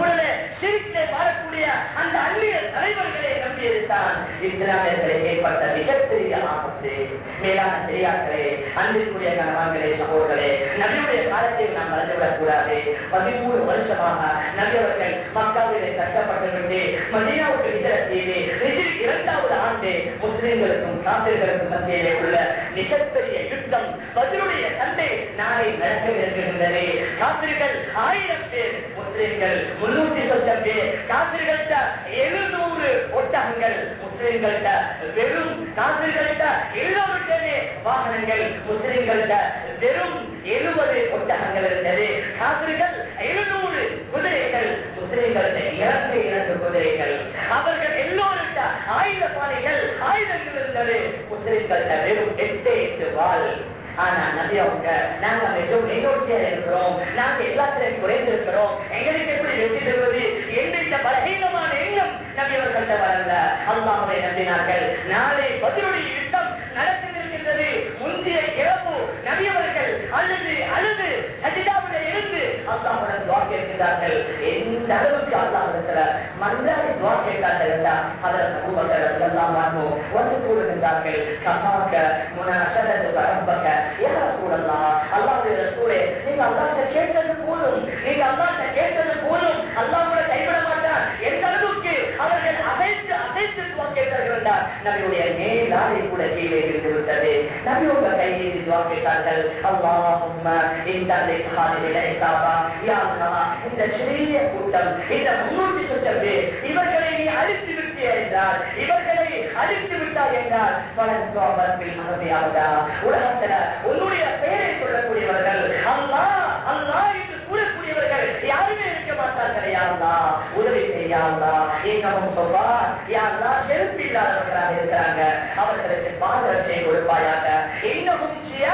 சிரிக்கை வாழக்கூடிய அந்த அந்நிய தலைவர்களை நம்பியிருந்தான் இஸ்லாமியர்களை ஏற்பட்ட மிகப்பெரிய ஆபத்து. மேலான பெரியார்களே, அன்பிற்குரிய கணவான்களே, சகோதரர்களே, நபியுடைய காலத்தில் நாம் மறந்துவிடக் கூடாது. பதிமூணு வருஷமாக நபியவர்கள் மக்காவிலே கஷ்டப்பட்டுவிட்டு மதீனாவுக்கு ஹிஜ்ரத் செய்து இரண்டாவது ஆண்டு முஸ்லிம்களுக்கும் காபிர்களுக்கும் மத்தியிலே உள்ள மிகப்பெரிய யுத்தம் பதிலுடைய சண்டை நாளை நடக்கவிருக்கின்றது. காபிர்கள் ஆயிரம் பேர், முஸ்லிம்கள் முன்னூத்தி சொச்சம் பேர். காபிர்கள்ட்ட எழுநூறு ஒட்டகங்கள், முஸ்லிம்கள்ட்ட வெறும் காபிர்கள்ட்ட எழுநூறு வாகனங்கள், முஸ்லிம்கள்ட்ட வெறும் எழுபது ஒட்டகங்கள் இருந்தது. காபிர்கள் எழுநூறு குதிரைகள், முஸ்லிம்கள்ட்ட இரண்டு இரண்டு குதிரைகள். அவர்கள் எல்லோருட்ட ஆயுத பானைகள், ஆயுதங்கள் இருந்தது. முஸ்லிம்கள்ட்ட வெறும் எட்டு எட்டு வாள். ஆனா நபி அவங்க நாங்க மிகவும் நெகோசியர் இருக்கிறோம், நாங்க எல்லாத்திலையும் குறைந்திருக்கிறோம், எங்களுக்கு எப்படி வெற்றி தருவது எந்த பலகீனமான எண்ணம் நபி அவர்கள்ட்ட வரல. அல்லாஹ்வை நம்பினார்கள். நாளை பதிலுடைய யுத்தம் நடக்கின்றது. முந்தைய இரவு நபி அவர்கள் அழுது அழுது சஜிதாவுடைய இருந்து அல்லாஹ்வுடன் துஆ கேட்கிறார்கள். எந்த அளவுக்கு அல்லாஹ்விடத்துல மன்றாடி துஆ கேட்டார்கள் என்றால் ஹஜ்ரத் அபூபக்கர் ரலியல்லாஹு அன்ஹு வந்து கூறுகின்றார்கள், கஃபாக முனாஷதது ரப்பக யா ரசூலல்லாஹ், அல்லாஹ்வுடைய ரசூலே, நீங்க அல்லாஹ்ட்ட கேட்டது போதும், நீங்க அல்லாஹ்ட்ட கேட்டது போதும், அல்லாஹ் கூட கைவிட மாட்டார். எந்த அளவுக்கு அவர்கள் அசைத்து அசைத்து துஆ கேட்டார்கள் என்றால் நபியுடைய மேலாடை கூட கீழே இருந்து விட்டது. நபியோட கையில் துஆ கேட்டார்கள், அல்லாஹும்ம இன்தல் ஹாலில் இசாபா, யா அல்லாஹ், இந்த சிறிய கூட்டம், இந்த முன்னூத்தி சொச்சம் பேர், இவர்களை நீ அழித்து விட்டாய் என்றால், இவர்களை அழித்து விட்டாய் என்றால் பலன் சோபத்தில் மகதியாவதா, உலகத்துல உன்னுடைய பெயரை சொல்லக்கூடியவர்கள் அல்லாஹ் அல்லாஹ் என்று கூறக்கூடியவர்கள் யாருமே இருக்க மாட்டார்கள். யா அல்லாஹ் உதவி செய்யா அல்லாஹ், இன்னமும் சொல்வார், யா அல்லாஹ் செருப்பு இல்லாதவர்களாக இருக்கிறாங்க, அவர்களுக்கு பாதரட்சை கொடுப்பாயாக. இன்னமும்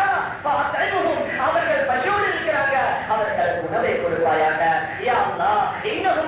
அவர்கள் பசியோடு இருக்கிறாங்க, அவர்களுக்கு உணவை கொடுப்பாயாக. யா அல்லாஹ் இன்னமும்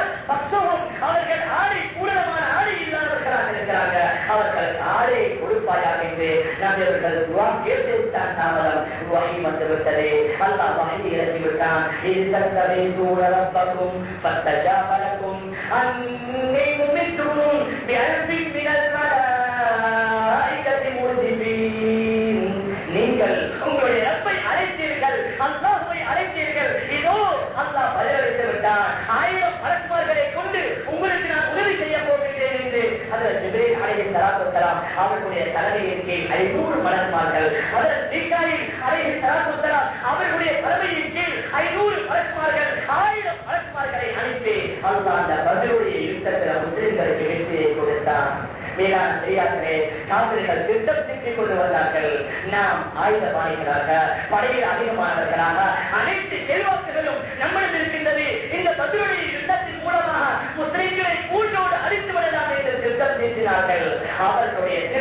அவர்கள் ஆடை பூரணமான ஆடை இல்லாதவர்களாக இருக்கிறாங்க, அவர்களுக்கு ஆடை கொடுப்பாயாக என்று நபியவர்கள் துஆ கேட்டுத்தான் தாமதம் வஹி வந்துவிட்டது. அல்லாஹ் வஹி இறக்கிவிட்டான். இது தஸ்தகீதுன ரப்பக்கும் ஃபஸ்தஜாப லக்கும் அன்னி முமித்துக்கும் பிஅல்ஃபின் மினல் மலாயிகத்தி முர்திபீன். நீங்கள் உங்களுடைய ரப்பை அழைத்தீர்கள், அல்லாஹ்வை அழைத்தீர்கள், இதோ அல்லாஹ் பதிலளித்து விட்டான். ஆயிரம் மலக்குமார்களை கொண்டு உங்களுக்கு நான் உதவி செய்ய போகிறேன் என்று ஹஜ்ரத் ஜிப்ரீல் அலைஹிஸ்ஸலாத்து வஸ்ஸலாம் அவர்களுடைய தலைமையின் கீழ் ஐநூறு மலக்குமார்கள், ஹஜ்ரத் மீகாயில் அலைஹிஸ்ஸலாத்து வஸ்ஸலாம் அவர்களுடைய தலைமையின் கீழ் ஐநூறு மலக்குமார்கள், ஆயிரம் மலக்குமார்களை அனுப்பி அல்லாஹ் அந்த பதிலுடைய யுத்தத்தில் முஸ்லிம்களுக்கு வெற்றியை கொடுத்தான். மேலான பெரியார்களே, காபிர்கள் திட்டம் திட்டிக் கொண்டு வந்தார்கள். நாம் ஆயுதபாணிகளாக, படையில் அதிகமானவர்களாக, அனைத்து செல்வாக்குகளும் நம்மிடம் இருக்கின்றது. இந்த பதிலுடைய யுத்தத்தின் மூலமாக முஸ்லிம்களை கூட்டோடு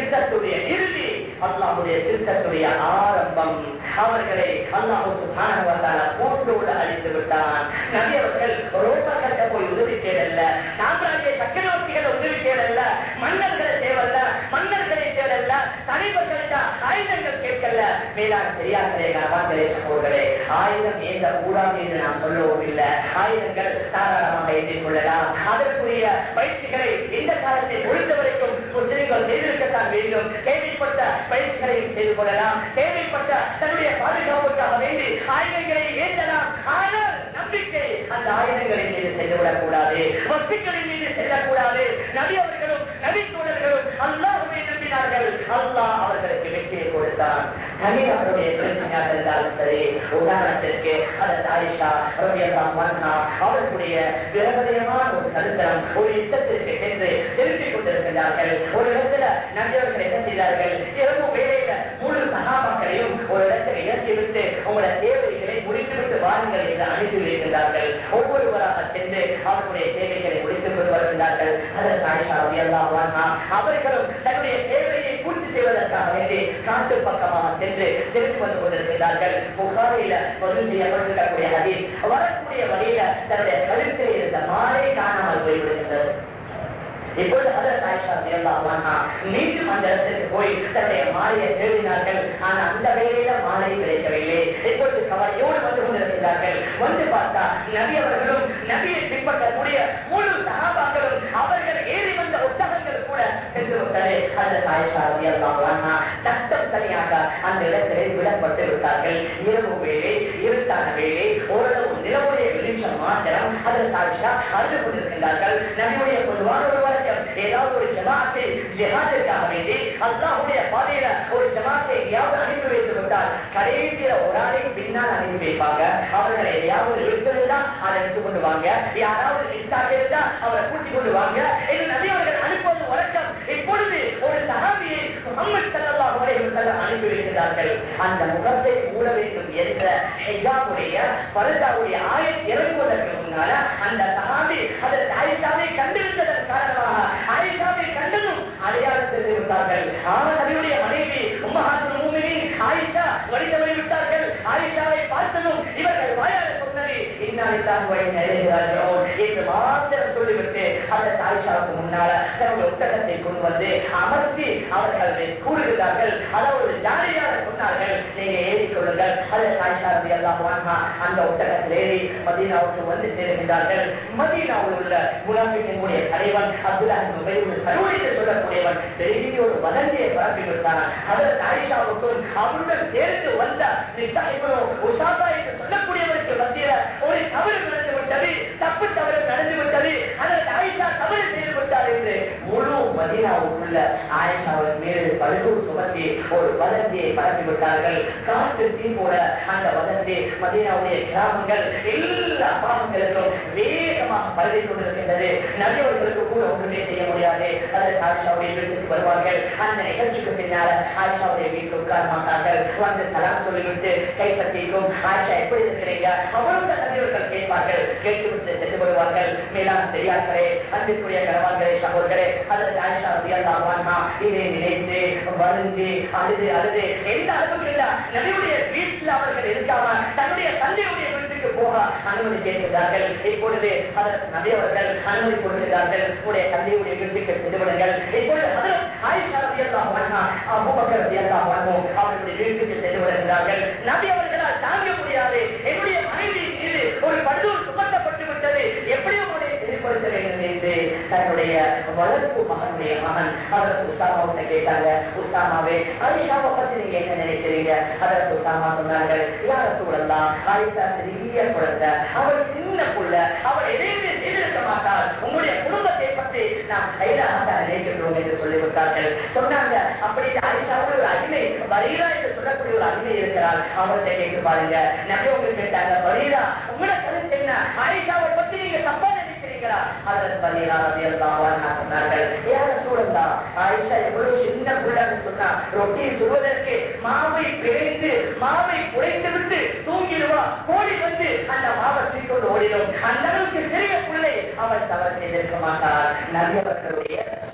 திருத்தத்துடைய இறுதி, அல்லாஹ்வுடைய திருத்தத்துடைய ஆரம்பம். அவர்களை அல்லாஹ் சுப்ஹானஹு வ தஆலா போட்டோடு அழித்து விட்டான். நபி அவர்கள் ரோமர்கள்ட்ட போய் உதவி தேடல்ல, சாம்ராஜ்ய சக்கரவர்த்திகளை உதவி தேடல்ல, மன்னர்களை தேடல்ல, மன்னர்களை தேடல்ல, தலைவர்கள்ட்ட ஆயுதங்கள் கேட்கல. மேலான பெரியார்களே, கணவான்களே, சகோதரர்களே, ஆயுதம் ஏந்த கூடாது என்று நாம் சொல்லவும் இல்லை. ஆயுதங்கள் தாராளமாக ஏற்றிக் கொள்ளலாம். அதற்குரிய பயிற்சிகளை இந்த காலத்தில் முடிந்த வரைக்கும் முஸ்லிம்கள் செய்திருக்கத்தான் வேண்டும். தேவைப்பட்ட பயிற்சிகளையும் செய்து கொள்ளலாம். தேவைப்பட்ட தன்னுடைய பாதுகாப்புக்காக வேண்டி ஆயுதங்களை ஏற்றலாம். ஆனால் நம்பிக்கை அந்த ஆயுதங்களின் மீது சென்றுவிடக் கூடாது, வஸ்துக்களின் மீது செல்லக்கூடாது. நபி அவர்களும் நபி தோழர்களும் அல்லாஹ்வை நம்பினார்கள். அல்லாஹ் அவர்களுக்கு வெற்றியை கொடுத்தான். நபி அவருடைய பிரச்சனையாக இருந்தாலும் சரி, உதாரணத்திற்கு அதற்கு ஆயிஷா ரலியல்லாஹு அன்ஹா அவர்களுடைய விரகதயமான ஒரு சரித்திரம். ஒரு யுத்தத்திற்கு சென்று திரும்பிக் கொண்டிருக்கிறார்கள். ஒரு இடத்துல நபியவர்கள் என்ன செய்தார்கள்? இரவு வேளையில முழு சகாபாக்களையும் ஒரு இடத்தில் இறக்கிவிட்டு உங்களுடைய தேவைகளை முடித்துவிட்டு வாருங்கள் என்று அனுப்பி வைக்கின்றார்கள். ஒவ்வொருவராக சென்று அவர்களுடைய தேவைகளை முடித்துக் கொண்டு வருகின்றார்கள். அதற்கு ஆயிஷா ரலியல்லாஹு அன்ஹா அவர்களும் தன்னுடைய தேவையை பூர்த்தி செய்வதற்காக வேண்டி காட்டு பக்கமாக சென்று திரும்பி வந்து கொண்டிருக்கிறார்கள். புகாரில பதிவு செய்யப்பட்டிருக்கக்கூடிய ஹதீஸ், வரக்கூடிய வழியில தன்னுடைய கழுத்தில் இருந்த மாலை காணாமல் போய்விடுகின்றது. இப்பொழுது அதற்கு ஆயிஷா ரலியல்லாஹு அன்ஹா மீண்டும் அந்த இடத்திற்கு போய் தன்னுடைய மாலையை தேடினார்கள். ஆனால் அந்த வேளையில மாலை கிடைக்கவில்லை. இப்பொழுது கவலையோடு வந்து கொண்டிருக்கிறார்கள். வந்து பார்த்தா நபி அவர்களும் நபியை பின்பற்றக்கூடிய முழு சஹாபாக்களும் அவர்கள் ஏறி வந்த ஒட்டகங்கள் கூட சென்று விட்டது. அதற்கு ஆயிஷா ரலியல்லாஹு அன்ஹா சட்டம் தனியாக அந்த இடத்திலே விடப்பட்டு விட்டார்கள். இரவு வேலை, இருட்டான வேலை, ஓரளவு நிலவுடைய வெளிச்சம் மாத்திரம் அதற்கு ஆயிஷா அறிந்து கொண்டிருக்கின்றார்கள். நபியுடைய பொதுவான ஒரு வழக்கம், ஏதாவது ஒரு ஜமாத்தை ஜிஹாதிற்காக வேண்டி அல்லாஹ்வுடைய பாதையில ஒரு ஜமாத்தை எதையாவது அனுப்பி வைத்து விட்டால் கடைசியில ஒரு ஆளை பின்னால் அனுப்பி வைப்பாங்க. அவர்களை எதையாவது எடுத்திருந்தா அதை எடுத்துக் கொண்டு வாங்க, யாராவது இஷ்டாக இருந்தா அவரை கூட்டிக் கொண்டு வாங்க என்று நபி அவர்கள் அனுப்புவது வழக்கம். இப்பொழுது ஒரு சஹாபியை முஹம்மது ஸல்லல்லாஹு அலைஹி வஸல்லம் அனுப்பி வைக்கிறார்கள். அந்த முகத்தை மூட வேண்டும் என்ற ஹிஜாபுடைய பர்தாவுடைய ஆயத் இறங்குவதற்கு முன்னால அந்த சஹாபி அதற்கு ஆயிஷாவை கண்டிருந்ததன் காரணமாக ஆயிஷாவை கண்டதும் அடையாளத்தை விட்டார்கள். ஆனால் நபியுடைய மனைவி உம்மஹாத்துல் முஃமினீன் ஆயிஷா வழிதவறி விட்டார்கள். ஆயிஷாவை பார்த்ததும் இவர்கள் வாயால சொன்னது இன்னா லில்லாஹி வ இன்னா இலைஹி ராஜிஊன் என்று மாத்திரம் சொல்லிவிட்டு அதற்கு ஆயிஷாவுக்கு முன்னால தன்னுடைய ஒட்டகத்தை கொண்டு வந்து அமர்த்தி அவர்கள் கூறுகிறார்கள். அதாவது ஜாலியாக சொன்னார்கள், நீங்க ஏறிக்கொள்ளுங்கள். அதற்கு ஆயிஷா ரலியல்லாஹு அன்ஹா அந்த ஒட்டகத்தில் ஏறி மதீனாவுக்கு வந்து சேர்கிறார்கள். மதீனாவில் உள்ள முனாஃபிக்கினுடைய தலைவன் அப்துல்லாஹ் இப்னு உபை இப்னு சலூல் என்று சொல்லக்கூடியவன் பெரிய ஒரு வதந்தியை பரப்பி விட்டான். அதற்கு ஆயிஷாவுக்கும் அவருடன் சேர்த்து வந்த நிசா இப்னு உஸாபா என்று சொல்லக்கூடியவருக்கு மத்தியில ஒரு தவறு நடந்து விட்டது, தப்பு தவறு நடந்து விட்டது. அதற்கு ஆயிஷா தவறு செய்து விட்டார் என்று முழு மதீனாவுக்குள்ள ஆயிஷாவின் மீது பழுதூர் சுமத்தி ஒரு வதந்தியை பரப்பி விட்டார்கள். காற்று தீ போல அந்த வதந்தி மதீனாவுடைய கிராமங்கள் எல்லா பாவங்களுக்கும் வேகமாக பரவி கொண்டிருக்கின்றது. நபியவர்களுக்கு கூட ஒன்றுமே செய்ய முடியாது. அதற்கு ஆயிஷாவுடைய வீட்டுக்கு வருவார்கள். அந்த நிகழ்ச்சிக்கு பின்னால ஆயிஷாவுடைய வீட்டுக்கு உட்கார மாட்டார்கள். வந்து சலாம் சொல்லிவிட்டு கைப்பற்றிக்கும் ஆயிஷா எப்படி இருக்கிறீங்க அவ்வளவு நபியவர்கள் கேட்பார்கள். கேட்டுவிட்டு சென்று வருவார்கள். மேலான பெரியார்களே, அன்பிற்குரிய கணவான்களே, சகோதரர்களே, அதற்கு ஆயிஷா ரலியல்லாஹு அன்ஹா இதை நினைத்து வருந்தி அழுது அழுது எந்த அளவுக்கு இல்ல நபியுடைய வீட்டில் அவர்கள் இருக்காம தன்னுடைய தந்தையுடைய வீட்டுக்கு போக அனுமதி கேட்கிறார்கள். இப்பொழுது அதற்கு நபி அவர்கள் அனுமதி கொடுக்கிறார்கள். உடைய தந்தையுடைய வீட்டுக்கு சென்று விடுங்கள். இப்பொழுது அதற்கு ஆயிஷா ரலியல்லாஹு அன்ஹா அபூபக்கர் ரலியல்லாஹு அன்ஹு அவர்களுடைய வீட்டுக்கு சென்று விடுகிறார்கள். நபி அவர்களால் தாங்க முடியாது, என்னுடைய மனைவி மீது ஒரு படுதூர் சுமத்தப்பட்டு விட்டது, எப்படி உங்களுடைய வெளிப்படுத்த வேண்டும் என்று தன்னுடைய வளர்ப்பு மகனுடைய மகன் அதற்கு உசாமாவை கேட்டாங்க. உசாமாவே ஆயிஷாவை பத்தி நீங்க என்ன நினைக்கிறீங்க? அதற்கு உசாமா சொன்னார்கள், யார சூழல்லாம் ஆயிஷா பெரிய குழந்தை, அவள் சின்ன புள்ள, அவள் எதையுமே செய்திருக்க மாட்டாள், உங்களுடைய குடும்பத்தை பற்றி நாம் கைதாக நினைக்கின்றோம் என்று சொல்லிவிட்டார்கள். சொன்னாங்க, அப்படி ஆயிஷாவோட ஒரு அடிமை பரீரா என்று சொல்லக்கூடிய ஒரு அடிமை இருக்கிறாள், அவர்கிட்ட கேட்டு பாருங்க. நபி உங்களுக்கு கேட்டாங்க, பரீரா உங்களோட கருத்து என்ன? ஆயிஷாவை பற்றி நீங்க தப்பா நினைக்கிறீங்களா? அதற்கு பரீரா ரலியல்லாஹு அன்ஹா சொன்னார்கள், யார சூழல்லா ஆயிஷா எவ்வளவு சின்ன புள்ளன்னு சொன்னா ரொட்டியை சுடுவதற்கு மாவை பிழைந்து மாவை குறைத்து விட்டு தூங்கிடுவா, கோழி வந்து அந்த மாவை தூக்கொண்டு ஓடிடும். அந்த அளவுக்கு சிறிய பிள்ளை அவள் தவறு செய்திருக்க மாட்டார். நபி அவர்களுடைய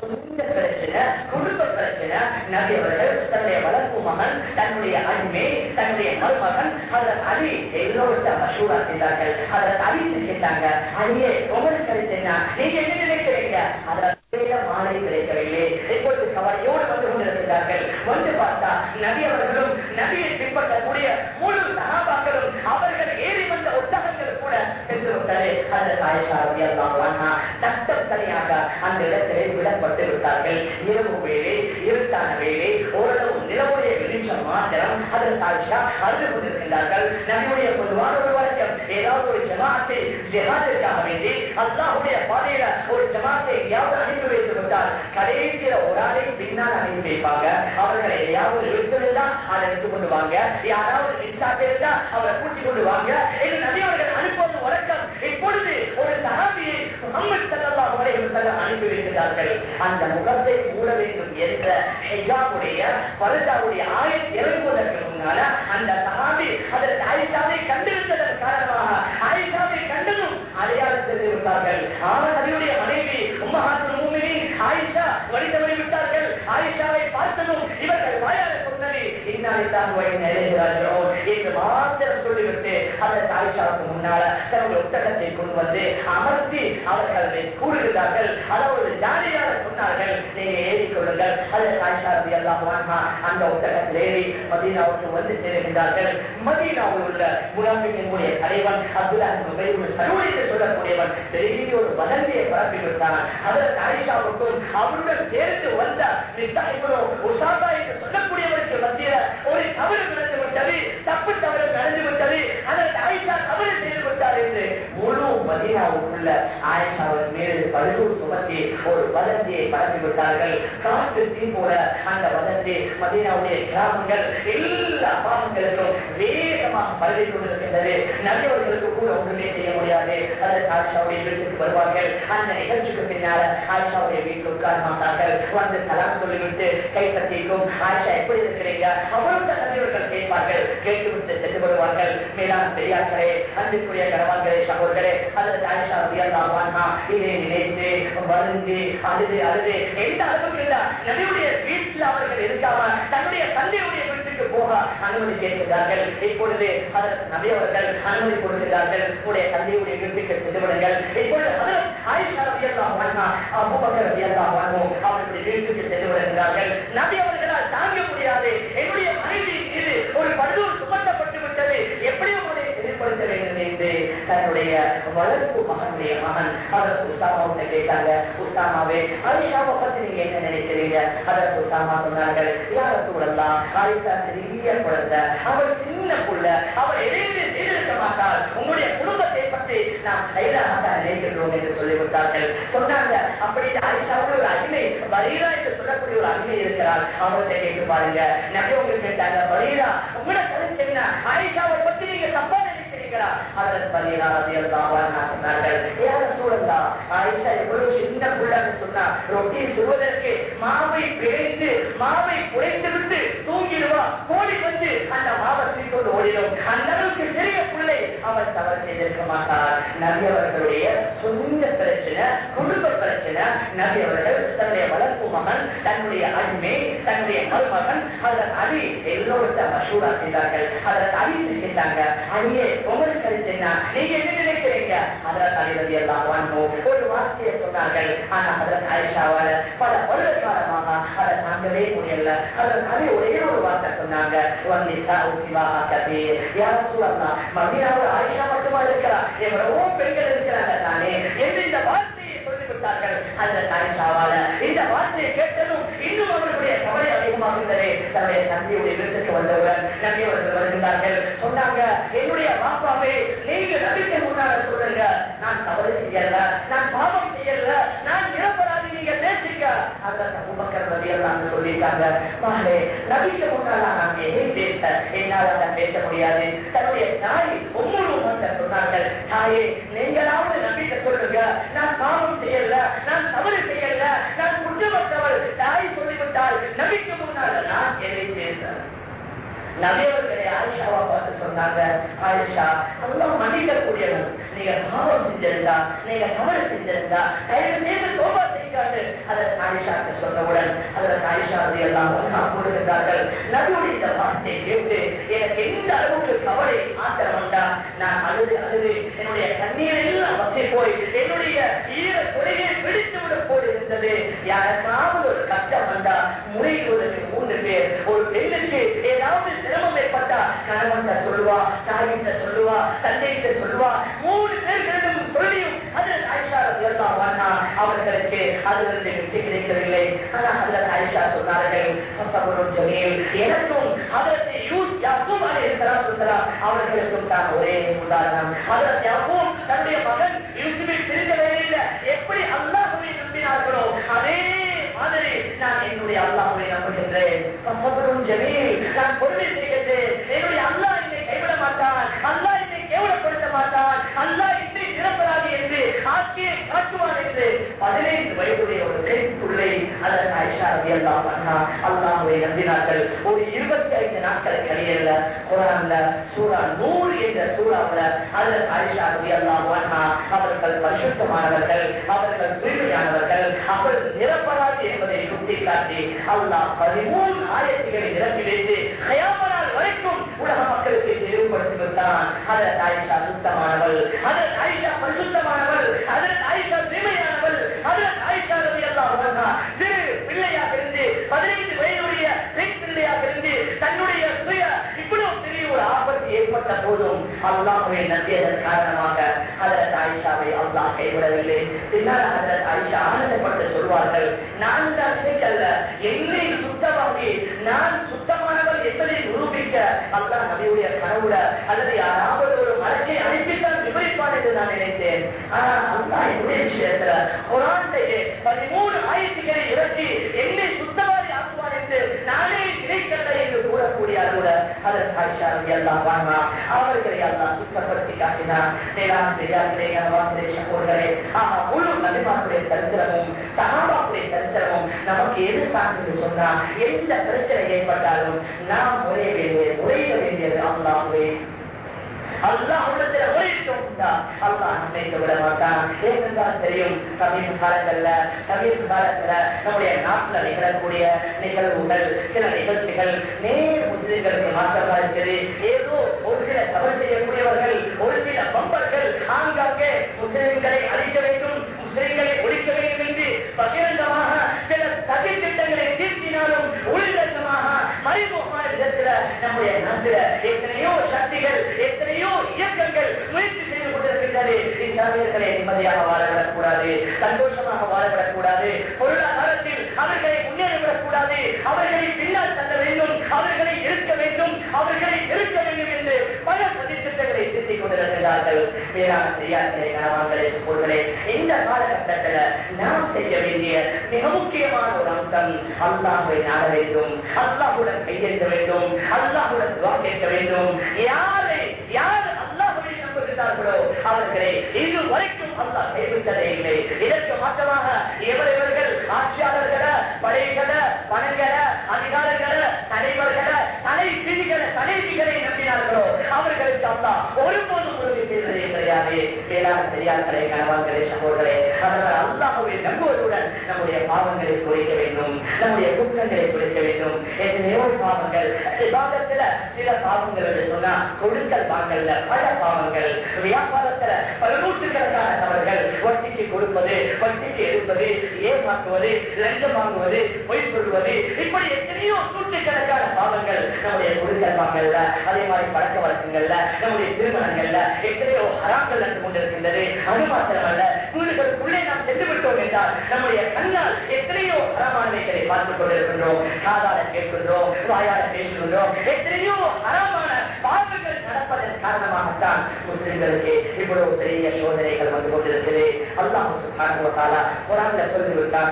சொந்த பிரச்சனை, குடும்ப பிரச்சனை. நபி அவர்கள் தன்னுடைய வளர்ப்பு மகன், தன்னுடைய அடிமை, தன்னுடைய மருமகன் அதற்கு அடி எல்லோருக்கும் மசூரா செய்தார்கள். அதற்கு அடித்து கேட்டாங்க, அடியே உங்களுக்கு கருத்து என்ன, நீங்க என்ன நினைக்கிறீங்க? அதற்கு மாலை கிடைக்கவில்லை. இப்பொழுது கவலையோடு வந்து கொண்டிருக்கிறார்கள். வந்து பார்த்தா நபி அவர்களும் நபியை பின்பற்றக்கூடிய முழு சகாபாக்களும் அவர்கள் ஏறி வந்த ஒட்டகங்கள் கூட சென்று விட்டது. அதற்கு ஆயிஷா ரலியல்லாஹு அன்ஹா சட்டம் தனியாக அந்த இடத்திலே விடப்பட்டு விட்டார்கள். இரவு வேலை, இருட்டான வேலை, ஓரளவு நிலவுடைய வெளிச்சம் மாத்திரம் அதற்கு ஆயிஷா அழுது கொண்டிருக்கின்றார்கள். நபியுடைய பொதுவான ஒரு வழக்கம், ஏதாவது ஒரு ஜமாத்தை ஜிஹாதிற்காக வேண்டி அல்லாஹ்வுடைய பாதையில ஒரு ஜமாத்தை எங்கேயாவது அனுப்பி வைத்து விட்டால் கடைசியில ஒரு ஆளை பின்னால் அனுப்பி வைப்பாங்க. அவர்களை எதையாவது எடுத்திருந்தா அதை எடுத்து கொண்டு வாங்க, யாராவது மிஸ்ஸாக இருந்தா அவரை கூட்டிக் கொண்டு வாங்க என்று நபி அவர்கள் அனுப்புவது வழக்கம். இப்பொழுது ஒரு சஹாபியை முஹம்மது ஸல்லல்லாஹு அலைஹி வஸல்லம் அனுப்பி வைக்கிறார்கள். அந்த முகத்தை மூட வேண்டும் என்ற ஹிஜாபுடைய பர்தாவுடைய ஆயத் இறங்குவதற்கு முன்னால அந்த சஹாபி அதற்கு ஆயிஷாவை கண்டிருந்ததன் காரணமாக ஆயிஷாவை கண்டதும் அடையாளம் தெரிந்து விட்டார்கள். ஆனால் நபியுடைய மனைவி உம்மஹாத்துல் முஃமினீன் ஆயிஷா வழிதவறி விட்டார்கள். ஆயிஷாவை பார்த்ததும் இவர்கள் வாயால சொன்னது இன்னா லில்லாஹி வ இன்னா இலைஹி ராஜிஊன் என்று மாத்திரம் சொல்லிவிட்டு அதற்கு ஆயிஷாவுக்கு முன்னால தன்னுடைய ஒட்டகத்தை கொண்டு வந்து அமர்த்தி அவர்கள் கூறுகிறார்கள். அதாவது ஜாலியாக சொன்னார்கள், நீங்க ஏறிக்கொள்ளுங்கள். அதற்கு ஆயிஷா ரலியல்லாஹு அன்ஹா அந்த ஒட்டகத்தில் ஏறி மதீனாவுக்கு வந்து சேருகின்றார்கள். மதீனாவில் உள்ள முனாஃபிக்கினுடைய தலைவன் அப்துல்லாஹ் இப்னு உபை இப்னு சலூல் என்று சொல்லக்கூடியவன் பெரிய ஒரு வதந்தியை பரப்பி விட்டான். அதற்கு ஆயிஷாவுக்கும் அவருடன் சேர்ந்து வந்த மிஸ்தா இப்னு உஸாபா என்று சொல்லக்கூடியவருக்கு மத்தியில ஒரு தவறு நடந்து விட்டது, தப்பு தவறு நடந்து விட்டது. அதற்கு ஆயிஷா தவறு செய்து விட்டார் என்று முழு மதீனாவுக்குள்ள ஆயிஷாவின் மீது பழுதூர் சுமத்தி ஒரு வதந்தியை பரப்பி விட்டார்கள். காட்டு தீ போல அந்த வதந்தி மதீனாவுடைய கிராமங்கள் எல்லா பாவங்களுக்கும் வேகமாக பரவி கொண்டிருக்கின்றது. நல்லவர்களுக்கு கூட ஒன்றுமே செய்ய முடியாது. அதற்கு ஆயிஷாவுடைய வீட்டுக்கு வருவார்கள். அந்த நிகழ்ச்சிக்கு பின்னால ஆயிஷாவுடைய வீட்டுக்கு உட்கார மாட்டார்கள். வந்து சலாம் சொல்லிவிட்டு கை தட்டிக்கும், ஆயிஷா எப்படி இருக்கிறீங்க அவருக்கு நல்லவர்கள் கேட்பார்கள். கேட்டுவிட்டு சென்று வருவார்கள். மேலான பெரியார்களே, அன்பிற்குரிய கணவான்களே, சகோதரர்களே, அதற்கு ஆயிஷா ரலியல்லாஹு அன்ஹா இதை நினைத்து வருந்தி அழுது அழுது எந்த அளவுக்கு இல்ல நபியுடைய வீட்டில் அவர்கள் இருக்காம தன்னுடைய தந்தையுடைய வீட்டுக்கு போக அனுமதி கேட்கிறார்கள். இப்பொழுது அதற்கு நபி அவர்கள் அனுமதி கொடுக்கிறார்கள். உடைய தந்தையுடைய வீட்டுக்கு சென்று விடுங்கள். இப்பொழுது அதற்கு ஆயிஷா ரலியல்லாஹு அன்ஹா அபூபக்கர் ரலியல்லாஹு அன்ஹு அவர்களுடைய வீட்டுக்கு சென்று விடுகிறார்கள். நபி அவர்களால் தாங்க முடியாது, என்னுடைய மனைவி மீது ஒரு பழுதூர் சுமத்தப்பட்டு விட்டது, எப்படி அவரை எதிர்படுத்த வேண்டும் என்று தன்னுடைய வளர்ப்பு மகனுடைய மகன் அதற்கு உசாமாவுக்கு கேட்டாங்க. உசாமாவே, ஆயிஷாவை பத்தி நீங்க என்ன நினைக்கிறீங்க? அதற்கு உசாமா சொன்னார்கள், யார சூழல்லாம் ஆயிஷா சிறிய குழந்தை, அவள் சின்ன புள்ள, அவள் எதையுமே செய்திருக்க மாட்டாள். உங்களுடைய குடும்பத்தை பற்றி நாம் கைதாக நினைக்கின்றோம் என்று சொல்லிவிட்டார்கள். சொன்னாங்க, அப்படி ஆயிஷாவுடைய ஒரு அடிமை பரீரா என்று சொல்லக்கூடிய ஒரு அடிமை இருக்கிறாள், அவர்கிட்ட கேட்டு பாருங்க. நபி உங்களுக்கு கேட்டாங்க, பரீரா உங்களோட கருத்து என்ன? ஆயிஷாவை பத்தி நீங்க தப்பா நினைக்கிறீங்களா? அதற்கு பரீரா ரலியல்லாஹு அன்ஹா சொன்னார்கள், யார சூழல்லா ஆயிஷா எவ்வளவு சின்ன புள்ளன்னு சொன்னா ரொட்டி சுடுவதற்கு மாவை பிழைத்து மாவை குறைத்து விட்டு தூங்கிடுவா, கோடி வந்து அந்த மாவை தூக்கொண்டு ஓடிடும். அந்த அளவுக்கு சிறிய பிள்ளை அவர் தவறு செய்திருக்க மாட்டார். நபி அவர்களுடைய சொந்த பிரச்சனை, குடும்ப பிரச்சனை. நபி அவர்கள் தன்னுடைய வளர்ப்பு மகன், தன்னுடைய அடிமை, தன்னுடைய மருமகன் அதற்கு அடி எல்லோருக்கும் மசூரா செய்தார்கள். அதற்கு அடித்து கேட்டாங்க, அடியே உங்களுக்கு கருத்து என்ன, நீங்க என்ன நினைக்கிறீங்க? அதற்கு அடிவதி எல்லாம் ஒரு வார்த்தையை சொன்னார்கள். ஆனா அதற்கு ஆயிஷாவால பல வருட காலமாக அதை தாங்கவே முடியல. அதற்கு அடி ஒரே ஒரு வார்த்தை சொன்னாங்க, மதீனாவில் ஆயிஷா மட்டுமா இருக்கிறார், எவ்வளவோ பெண்கள் இருக்கிறாங்க தானே என்று இந்த வார்த்தையை சொல்லிவிட்டார்கள். அதற்கு ஆயிஷாவால இந்த வார்த்தையை கேட்டதும் இன்னும் அவர்களுடைய கவலை அதிகமாகின்றதே. தன்னுடைய தந்தையுடைய வீட்டுக்கு வந்தவுடன் நபி அவர்கள் வருகின்றார்கள். சொன்னாங்க, என்னுடைய பாப்பாவே, நீங்க நபிக்கு முன்னால சொல்லுங்க, நான் தவறு செய்யல, நான் பாவம் செய்யல, நான் நிரபராதி, நீங்க பேசுங்க. அதற்கு அபூபக்கர் ரலியல்லாஹு சொல்லிட்டாங்க, மகளே, நபிக்கு முன்னால நான் ஏன் பேச, என்னால தான் பேச முடியாது. தன்னுடைய தாய் உம்முல் உம்மர் சொன்னார்கள், தாயே, நீங்களாவது நபிக்கு சொல்லுங்க, நான் பாவம் செய்யல, நான் தவறு செய்யல, நான் குற்றமற்றவள். தாய் சொல்லிவிட்டால் நபிக்கு முன்னால நான் எதை பேச? நபியவர்களை ஆயிஷாவா பார்த்து சொன்னாங்க, ஆயிஷா அல்லாஹ் மன்னிக்கக்கூடியவன், நீங்க பாவம் செஞ்சிருந்தா, நீங்க தவறு செஞ்சிருந்தா தயவு செய்து தௌபா செய்யுங்க. இருக்காது. அதற்கு ஆயிஷாக்கு சொன்னவுடன் அதற்கு ஆயிஷா எல்லாம் கொடுக்கின்றார்கள். நபியுடைய இந்த வார்த்தையை கேட்டு எனக்கு எந்த அளவுக்கு கவலை ஆத்திரம் உண்டா, நான் அழுது அழுது என்னுடைய கண்ணீர் எல்லாம் வற்றி போய் என்னுடைய ஈர குறையை பிடித்து விட போல் இருந்தது. யாருக்காவது ஒரு கஷ்டம் வந்தா முறையிடுவதற்கு மூன்று பேர், ஒரு பெண்ணுக்கு ஏதாவது சிரமம் ஏற்பட்டா கணவன் சொல்லுவா, தாயிட்ட சொல்லுவா, தந்தையிட்ட சொல்லுவா, மூணு பேர்களும் சொல்லியும் அதில் ஆயிஷா ரலியல்லாஹு அன்ஹா அவர்களுக்கு அதிலிருந்து வெற்றி கிடைக்கவில்லை. ஆனால் அதில் ஆயிஷா சொன்னார்கள், எனக்கும் அதற்கு யாக்கூப் அலைஹிஸ்ஸலாத்து வஸலாம் அவர்களுக்கும் தான் ஒரே உதாரணம். அதற்கு யாக்கூப் தன்னுடைய மகன் யூசுஃபை பிரிக்கவே இல்லை. எப்படி அல்லாஹ்வை நம்பினார்களோ அதே மாதிரி நான் என்னுடைய அல்லாஹ்வை நம்புகின்றேன். நான் பொறுமை செய்கின்றேன். என்னுடைய அல்லாஹ் என்னை கைவிட மாட்டான், அல்லாஹ் என்னை கேவலப்படுத்த மாட்டான், அல்லாஹ் என்னை நிரப்பராது என்று ஆட்சியை காட்டுவான் என்று பதினைந்து வயதுடைய ஒரு பெண் பிள்ளை அதற்கு ஆயிஷா ரலியல்லாஹு அன்ஹா அல்லாஹ்வை நம்பினார்கள். ஒரு இருபத்தி ஐந்து நாட்கள் கழியல்ல குர்ஆன்ல சூரா நூறு என்ற சூறாவுல அதற்கு ஆயிஷா ரலியல்லாஹு அன்ஹா அவர்கள் பரிசுத்தமானவர்கள், அவர்கள் தூய்மையானவர்கள், அவர்கள் நிரப்பராது என்பதை சுட்டிக்காட்டி அல்லாஹ் பதிமூன்று ஆயத்துக்களை நிரப்பி வைத்து கயாமத் வரைக்கும் உலக மக்களுக்கு தெளிவுபடுத்தி விட்டான். அதற்கு ஆயிஷா சுத்தமானவள், அதற்கு ஆயிஷா பரிசுத்தமானவள், அதற்கு ஆயிஷா தூய்மையானவள், அதற்கு ஆயிஷா ரலியல்லாஹு அன்ஹா சிறு பிள்ளையாக இருந்து பதினைந்து வயதுடைய பெண் பிள்ளையாக இருந்து தன்னுடைய சுய இவ்வளவு பெரிய ஒரு ஆபத்து ஏற்பட்ட போதும் அல்லாஹ்வை நம்பியதன் காரணமாக அதற்கு ஆயிஷாவை அல்லாஹ் கைவிடவில்லை. பின்னால் அதற்கு ஆயிஷா ஆனந்தப்பட்டு சொல்வார்கள், நான் தான் நினைக்கல்ல, என்னை சுத்தமாகி நான் சுத்தமானவள் என்பதை நிரூபிக்க அல்லாஹ் நபியுடைய கனவுல அல்லது யாராவது ஒரு மலக்கை அனுப்பித்தான் விவரிப்பான் என்று நான் நினைத்தேன். ஆனால் அல்லாஹ் என்னுடைய விஷயத்துல குர்ஆனிலே பதிமூன்று ஆயத்துக்களை இறக்கி என்னை சுத்தவாதி ஆக்குவான் என்று நானே நினைக்கல என்று கூறக்கூடிய அளவுல அதற்கு ஆயிஷா ரலியல்லாஹு அன்ஹா அவர்களை அல்லாஹ் சுத்தப்படுத்தி காட்டினார். மேலான பெரியார்களே, கனவான்களே, சகோதரர்களே, ஆஹா முழு நபிமார்களுடைய சரித்திரமும் சஹாபாக்களுடைய சரித்திரமும் நமக்கு எது சார்ந்து சொன்னா எந்த பிரச்சனை ஏற்பட்டாலும் நாம் முறைய வேண்டியது முறையிட வேண்டியது அல்லாஹ்வே. அல்லாஹ் உள்ளத்துல முறையிட்டோம் அல்லாஹ் நினைக்க விட மாட்டான். ஏனென்றால் தெரியும், சமீப காலங்கள்ல சமீப காலத்துல நம்முடைய நாட்டில் நிகழக்கூடிய நிகழ்வுகள், சில நிகழ்ச்சிகள் நேர் முஸ்லிம்களுக்கு மாற்றமா இருக்குது. ஏதோ ஒரு சில தவறு செய்யக்கூடியவர்கள், ஒரு சில பம்பர்கள் ஆங்காங்கே முஸ்லிம்களை அழிக்க வேண்டும், முஸ்லிம்களை ஒழிக்க வேண்டும் என்று பகிரங்கமாக சில சதி திட்டங்களை தீர்த்தினாலும் உள்கட்டமாக மறைமுகமான விதத்துல நம்முடைய நாட்டில் எத்தனையோ சக்திகள், எத்தனையோ இயக்கங்கள் முயற்சி செய்து கொண்டிருக்கின்றது. இஸ்லாமியர்களை நிம்மதியாக வாழவிடக்கூடாது, சந்தோஷமாக வாழவிடக்கூடாது, பொருளாதாரத்தில் அவர்களை முன்னேறிவிடக்கூடாது, அவர்களை பின்னால் தள்ள வேண்டும், அவர்களை இருக்க வேண்டும், அவர்களை இருக்க வேண்டும் என்று பல சதித்திட்டங்களை திருத்திக் கொண்டிருக்கிறார்கள். வேளாண் செய்யார்களே, கணவான்களே, சகோதரர்களே, இந்த காலகட்டத்தில் நாம் செய்ய வேண்டிய மிக முக்கியமான ஒரு அம்சம் அல்லாஹ்வை நாட வேண்டும், அல்லாஹ்வுடன் கையெழுத்த வேண்டும், அல்லாஹ்வுடன் துஆ கேட்க வேண்டும். யாரை யார் அல்லாஹ்வை நம்புகிறார்களோ அவர்களை இதுவரைக்கும் அல்லாஹ் கைவிட்டதே இல்லை. இதற்கு மாற்றமாக எவரவர்கள் ஆட்சியாளர்கள, படைகள, பணங்கள, அதிகாரங்கள, தலைவர்கள, தலை பிரிகளை தலைவிகளை நம்பினார்களோ அவர்களுக்கு அல்லாஹ் ஒருபோதும் உதவி செய்ததே கிடையாது. வேளாண் பெரியார்களே, கணவான்களே, சகோதரர்களே, அதனால் அல்லாஹ்வை நம்புவதுடன் நம்முடைய பாவங்களை குறைக்க வேண்டும், நம்முடைய குற்றங்களை குறைக்க வேண்டும். எத்தனையோ பாவங்கள் விவாதத்துல சில பாவங்கள் என்று சொன்னா கொடுக்கல் வாங்கல்ல பல பாவங்கள், வியாபாரத்துல பல நூற்றுக்கணக்கான தவறுகள், வட்டிக்கு கொடுப்பது, வட்டிக்கு எடுப்பது, ஏமாற்றுவது, லஞ்சம் வாங்குவது, பொய் சொல்வது, இப்படி எத்தனையோ நூற்றுக்கணக்கான பாவங்கள் நம்முடைய கொடுக்கல் வாங்கல்ல. அதே மாதிரி பழக்க வழக்கங்கள்ல, நம்முடைய திருமணங்கள்ல எத்தனையோ ஹராம்கள் நடந்து கொண்டிருக்கின்றது. அது மாத்திரமல்ல, வீடுகளுக்குள்ளே நாம் சென்று விட்டோம் என்றால் நம்முடைய கண்ணால் எத்தனையோ ஹராமானவைகளை பார்த்துக் கொண்டிருக்கின்றோம், காதால கேட்கின்றோம், வாயால பேசுகின்றோம். எத்தனையோ ஹராமான பாவங்கள் நடப்பதன் காரணமாகத்தான் முஸ்லிம்களுக்கு இவ்வளவு பெரிய சோதனைகள் வந்து கொண்டிருக்கிறது. அல்லாஹ் சுப்ஹானஹு வ தஆலா குர்ஆன்ல சொல்லிவிட்டார்,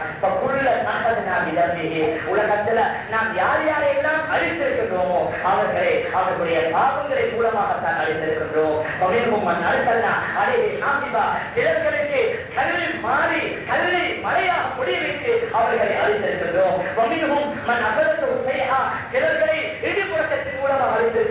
உலகத்துல நாம் யார் யாரையெல்லாம் அழித்திருக்கின்றோமோ அவர்களை அவர்களுடைய பாவங்களை மூலமாகத்தான் அழித்திருக்கின்றோம். சிலர்களுக்கு கல்வி மாறி கல்வி மழையாக முடிய வைத்து அவர்களை அழித்திருக்கின்றோம். சிலர்களை இடிமுழக்கத்தின் மூலமாக அழித்திருக்கின்றோம்.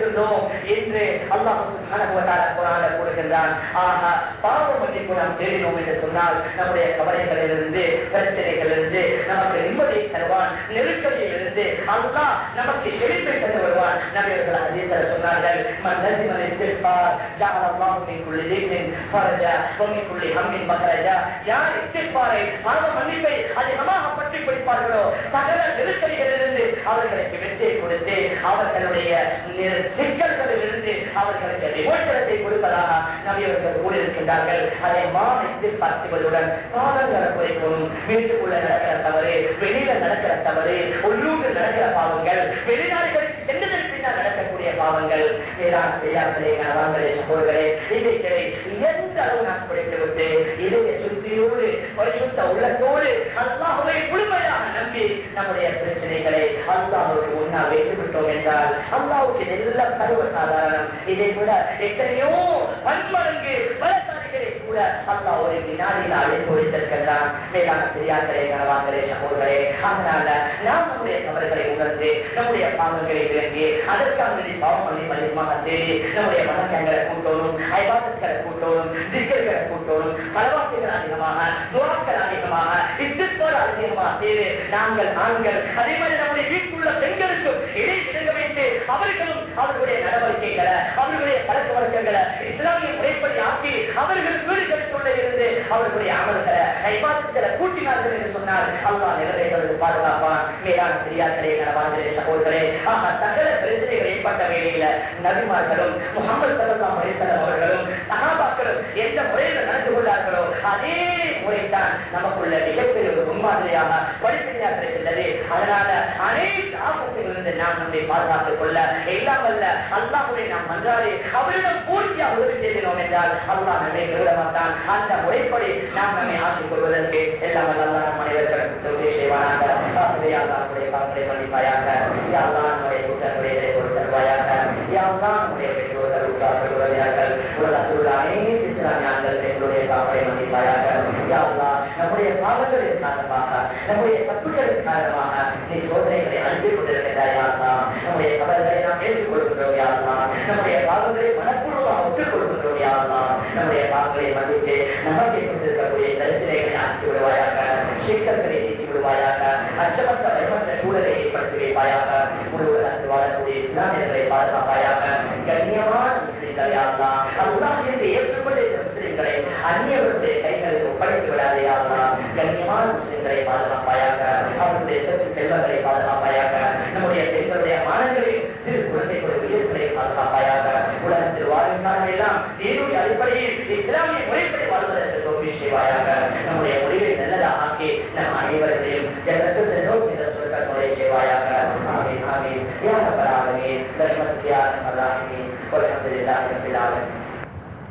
என்று அல்லாஹ் சுப்ஹானஹு வ தஆலா குர்ஆனில் கூறுகின்றான். ஆக பாவ மன்னிப்பு நாம் தேடினோம் என்று சொன்னால் நம்முடைய கவலைகளிலிருந்து பிரச்சனைகளிலிருந்து நமக்கு நிம்மதியை தருவான். நெருக்கடியிலிருந்து அல்லாஹ் நமக்கு செழிப்பை தந்து வருவான். நபியர்கள் ஹதீஸில் சொன்னார்கள், மன் லஸிமல் இஸ்திக்ஃபார் ஜஅல அல்லாஹு மின் குல்லி தீனின் ஃபரஜா வ மின் குல்லி ஹம்மின் மக்ரஜா. யார் இஸ்திக்ஃபாரை பாவ மன்னிப்பை அதிகமாக பற்றி பிடிப்பார்களோ சகல நெருக்கடிகளிலிருந்து அவர்களுக்கு வெற்றியை கொடுத்து அவர்களுடைய சிக்கல்களிலிருந்து அவர்களுக்கு விமோசனத்தை கொடுப்பதாக நபியவர்கள் கூறியிருக்கின்றார்கள். அதை மாநிலத்தை பார்த்துவதுடன் பாவங்களை குறைக்கணும். வீட்டுக்குள்ள நடக்கிற தவறு, வெளியில நடக்கிற தவறு, உள்ளூரில் நடக்கிற பாவங்கள், வெளிநாடுகளுக்கு சென்றதற்கு பின்னால் நடக்கக்கூடிய பாவங்கள், வேளாண் பெரியார்களே கணவான்களே சகோதரர்களே, இவைகளை எந்த அளவு நாம் குறைத்துவிட்டு இதைய சுத்தியோடு பரிசுத்த உள்ளத்தோடு அல்லாஹ்வை முழுமையாக நம்பி நம்முடைய பிரச்சனைகளை அல்லாஹ்வுக்கு முன்னால் வைத்து விட்டோம் என்றால் அல்லாஹ்வுக்கு எல்லாம் சர்வ சாதாரணம். இதை விட எத்தனையோ பன்மடங்கு பலசாலிகளை கூட அல்லாஹ் ஒரு வினாடியில் அழைப்பு வைத்திருக்கின்றான். மேலான பெரியார்களே கணவான்களே சகோதரர்களே, அதனால நாம் நம்முடைய தவறுகளை உணர்ந்து நம்முடைய பாவங்களை விளங்கி அதற்காக பாவம் பண்ணி அதிகமாக தேடி நம்முடைய வணக்கங்களை கூட்டணும், ஐபாதத்களை கூட்டணும், திக்கர்களை கூட்டணும், பலவாசிகள் அதிகமாக, துவாக்கள் அதிகமாக, இஸ்திக்பார் அதிகமாக செய்து நாங்கள் ஆண்கள் அதே மாதிரி நம்முடைய வீட்டுள்ள பெண்களுக்கும் இடை விளங்க வைத்து அவர்களும் அவர்களுடைய நடவடிக்கைகளை அவர்களுடைய பழக்க வழக்கங்களை இஸ்லாமிய முறைப்படி ஆக்கி அவர்கள் வீடுகளுக்குள்ள இருந்து அவர்களுடைய அமல்களை ஐபாதத்களை கூட்டினார்கள் என்று சொன்னால் அல்லாஹ் நிறைவேற்றுவது பாதுகாப்பான். மேலான பெரியார்களே கணவான்களே சகோதரர்களே, ஆக சகல பிரச்சனைகள் ஏற்பட்ட வேளையில நபிமார்களும் முஹம்மது ஸல்லல்லாஹு அலைஹி வஸல்லம் அவர்களும் சஹாபாக்களும் எந்த முறையில் நடந்து கொண்டார்களோ அதே முறைதான் நமக்குள்ள மிகப்பெரிய ஒரு முன்மாதிரியாக படிப்படியாக இருக்கின்றது. அதனால அனைத்து ஆபத்திலிருந்து நாம் நம்மை பாதுகாத்துக் கொள்ள எல்லாம் அல்ல அல்லாஹ்வை நாம் மன்றாடி அவரிடம் பூர்த்தியாக உதவி செய்தோம் என்றால் அல்லாஹ் நம்மை விட மாட்டான். அந்த முறைப்படி நாம் நம்மை ஆக்கிக் கொள்வதற்கு எல்லாம் அல்லாஹ் நம் அனைவர்களுக்கு உதவி செய்வானாக. அல்லாஹ்வுடைய பாவங்களை மன்னிப்பாயாக. யா அல்லாஹ் நம்முடைய குற்றங்களை தருவாயாக. யா அல்லாஹ் நம்முடைய பெற்றோர்கள் உற்றார்கள் உறவினர்கள் உலகத்தில் உள்ள அனைத்து இஸ்லாமியர்கள் எங்களுடைய பாவங்களை மன்னிப்பாயாக. யா அல்லாஹ் நம்முடைய பாவங்களின் காரணமாக நம்முடைய தப்புகளின் காரணமாக நீ சோதனைகளை அனுப்பிக் கொண்டிருக்கிறாய். யா அல்லாஹ் நம்முடைய தவறுகளை நாம் ஏற்றுக்கொள்கின்றோம். யா அல்லாஹ் நம்முடைய பாவங்களை மனப்பூர்வமாக ஒத்துக் கொள்கின்றோம். யா அல்லாஹ் நம்முடைய பாவங்களை மன்னித்து நமக்கு கொண்டிருக்கக்கூடிய பிரச்சனைகளை ஆக்கி விடுவாயாக. சிக்கல்களை நீக்கி விடுவாயாக. அச்சமற்ற பயமற்ற சூழலை ஏற்படுத்தி வைப்பாயாக. முழுவதற்கு வாழக்கூடிய இஸ்லாமியர்களை பாதுகாப்பாயாக. கண்ணியமான முஸ்லிம்கள் யா அல்லாஹ் அல்லாஹ் என்று ஏற்றுக்கொண்ட இந்த முஸ்லிம்களை அந்நியவருடைய கைகளுக்கு ஒப்படைத்து விடாதே. யா அல்லாஹ் கண்ணியமான முஸ்லிம்களை பாதுகாப்பாயாக. அவருடைய செல்வங்களை பாதுகாப்பாயாக. நம்முடைய பெண்களுடைய மானங்களையும் சிறு குழந்தைகளுடைய உயிர்களை பாதுகாப்பாயாக. உலகத்தில் வாழும் காலம் எல்லாம் தீனுடைய அடிப்படையில் இஸ்லாமிய முறைப்படி வாழ்வதற்கு தோல்வி செய்வாயாக. நம்முடைய முடிவை நல்லதாக ஆக்கி நம் அனைவரையும் ஜன்னத்துல்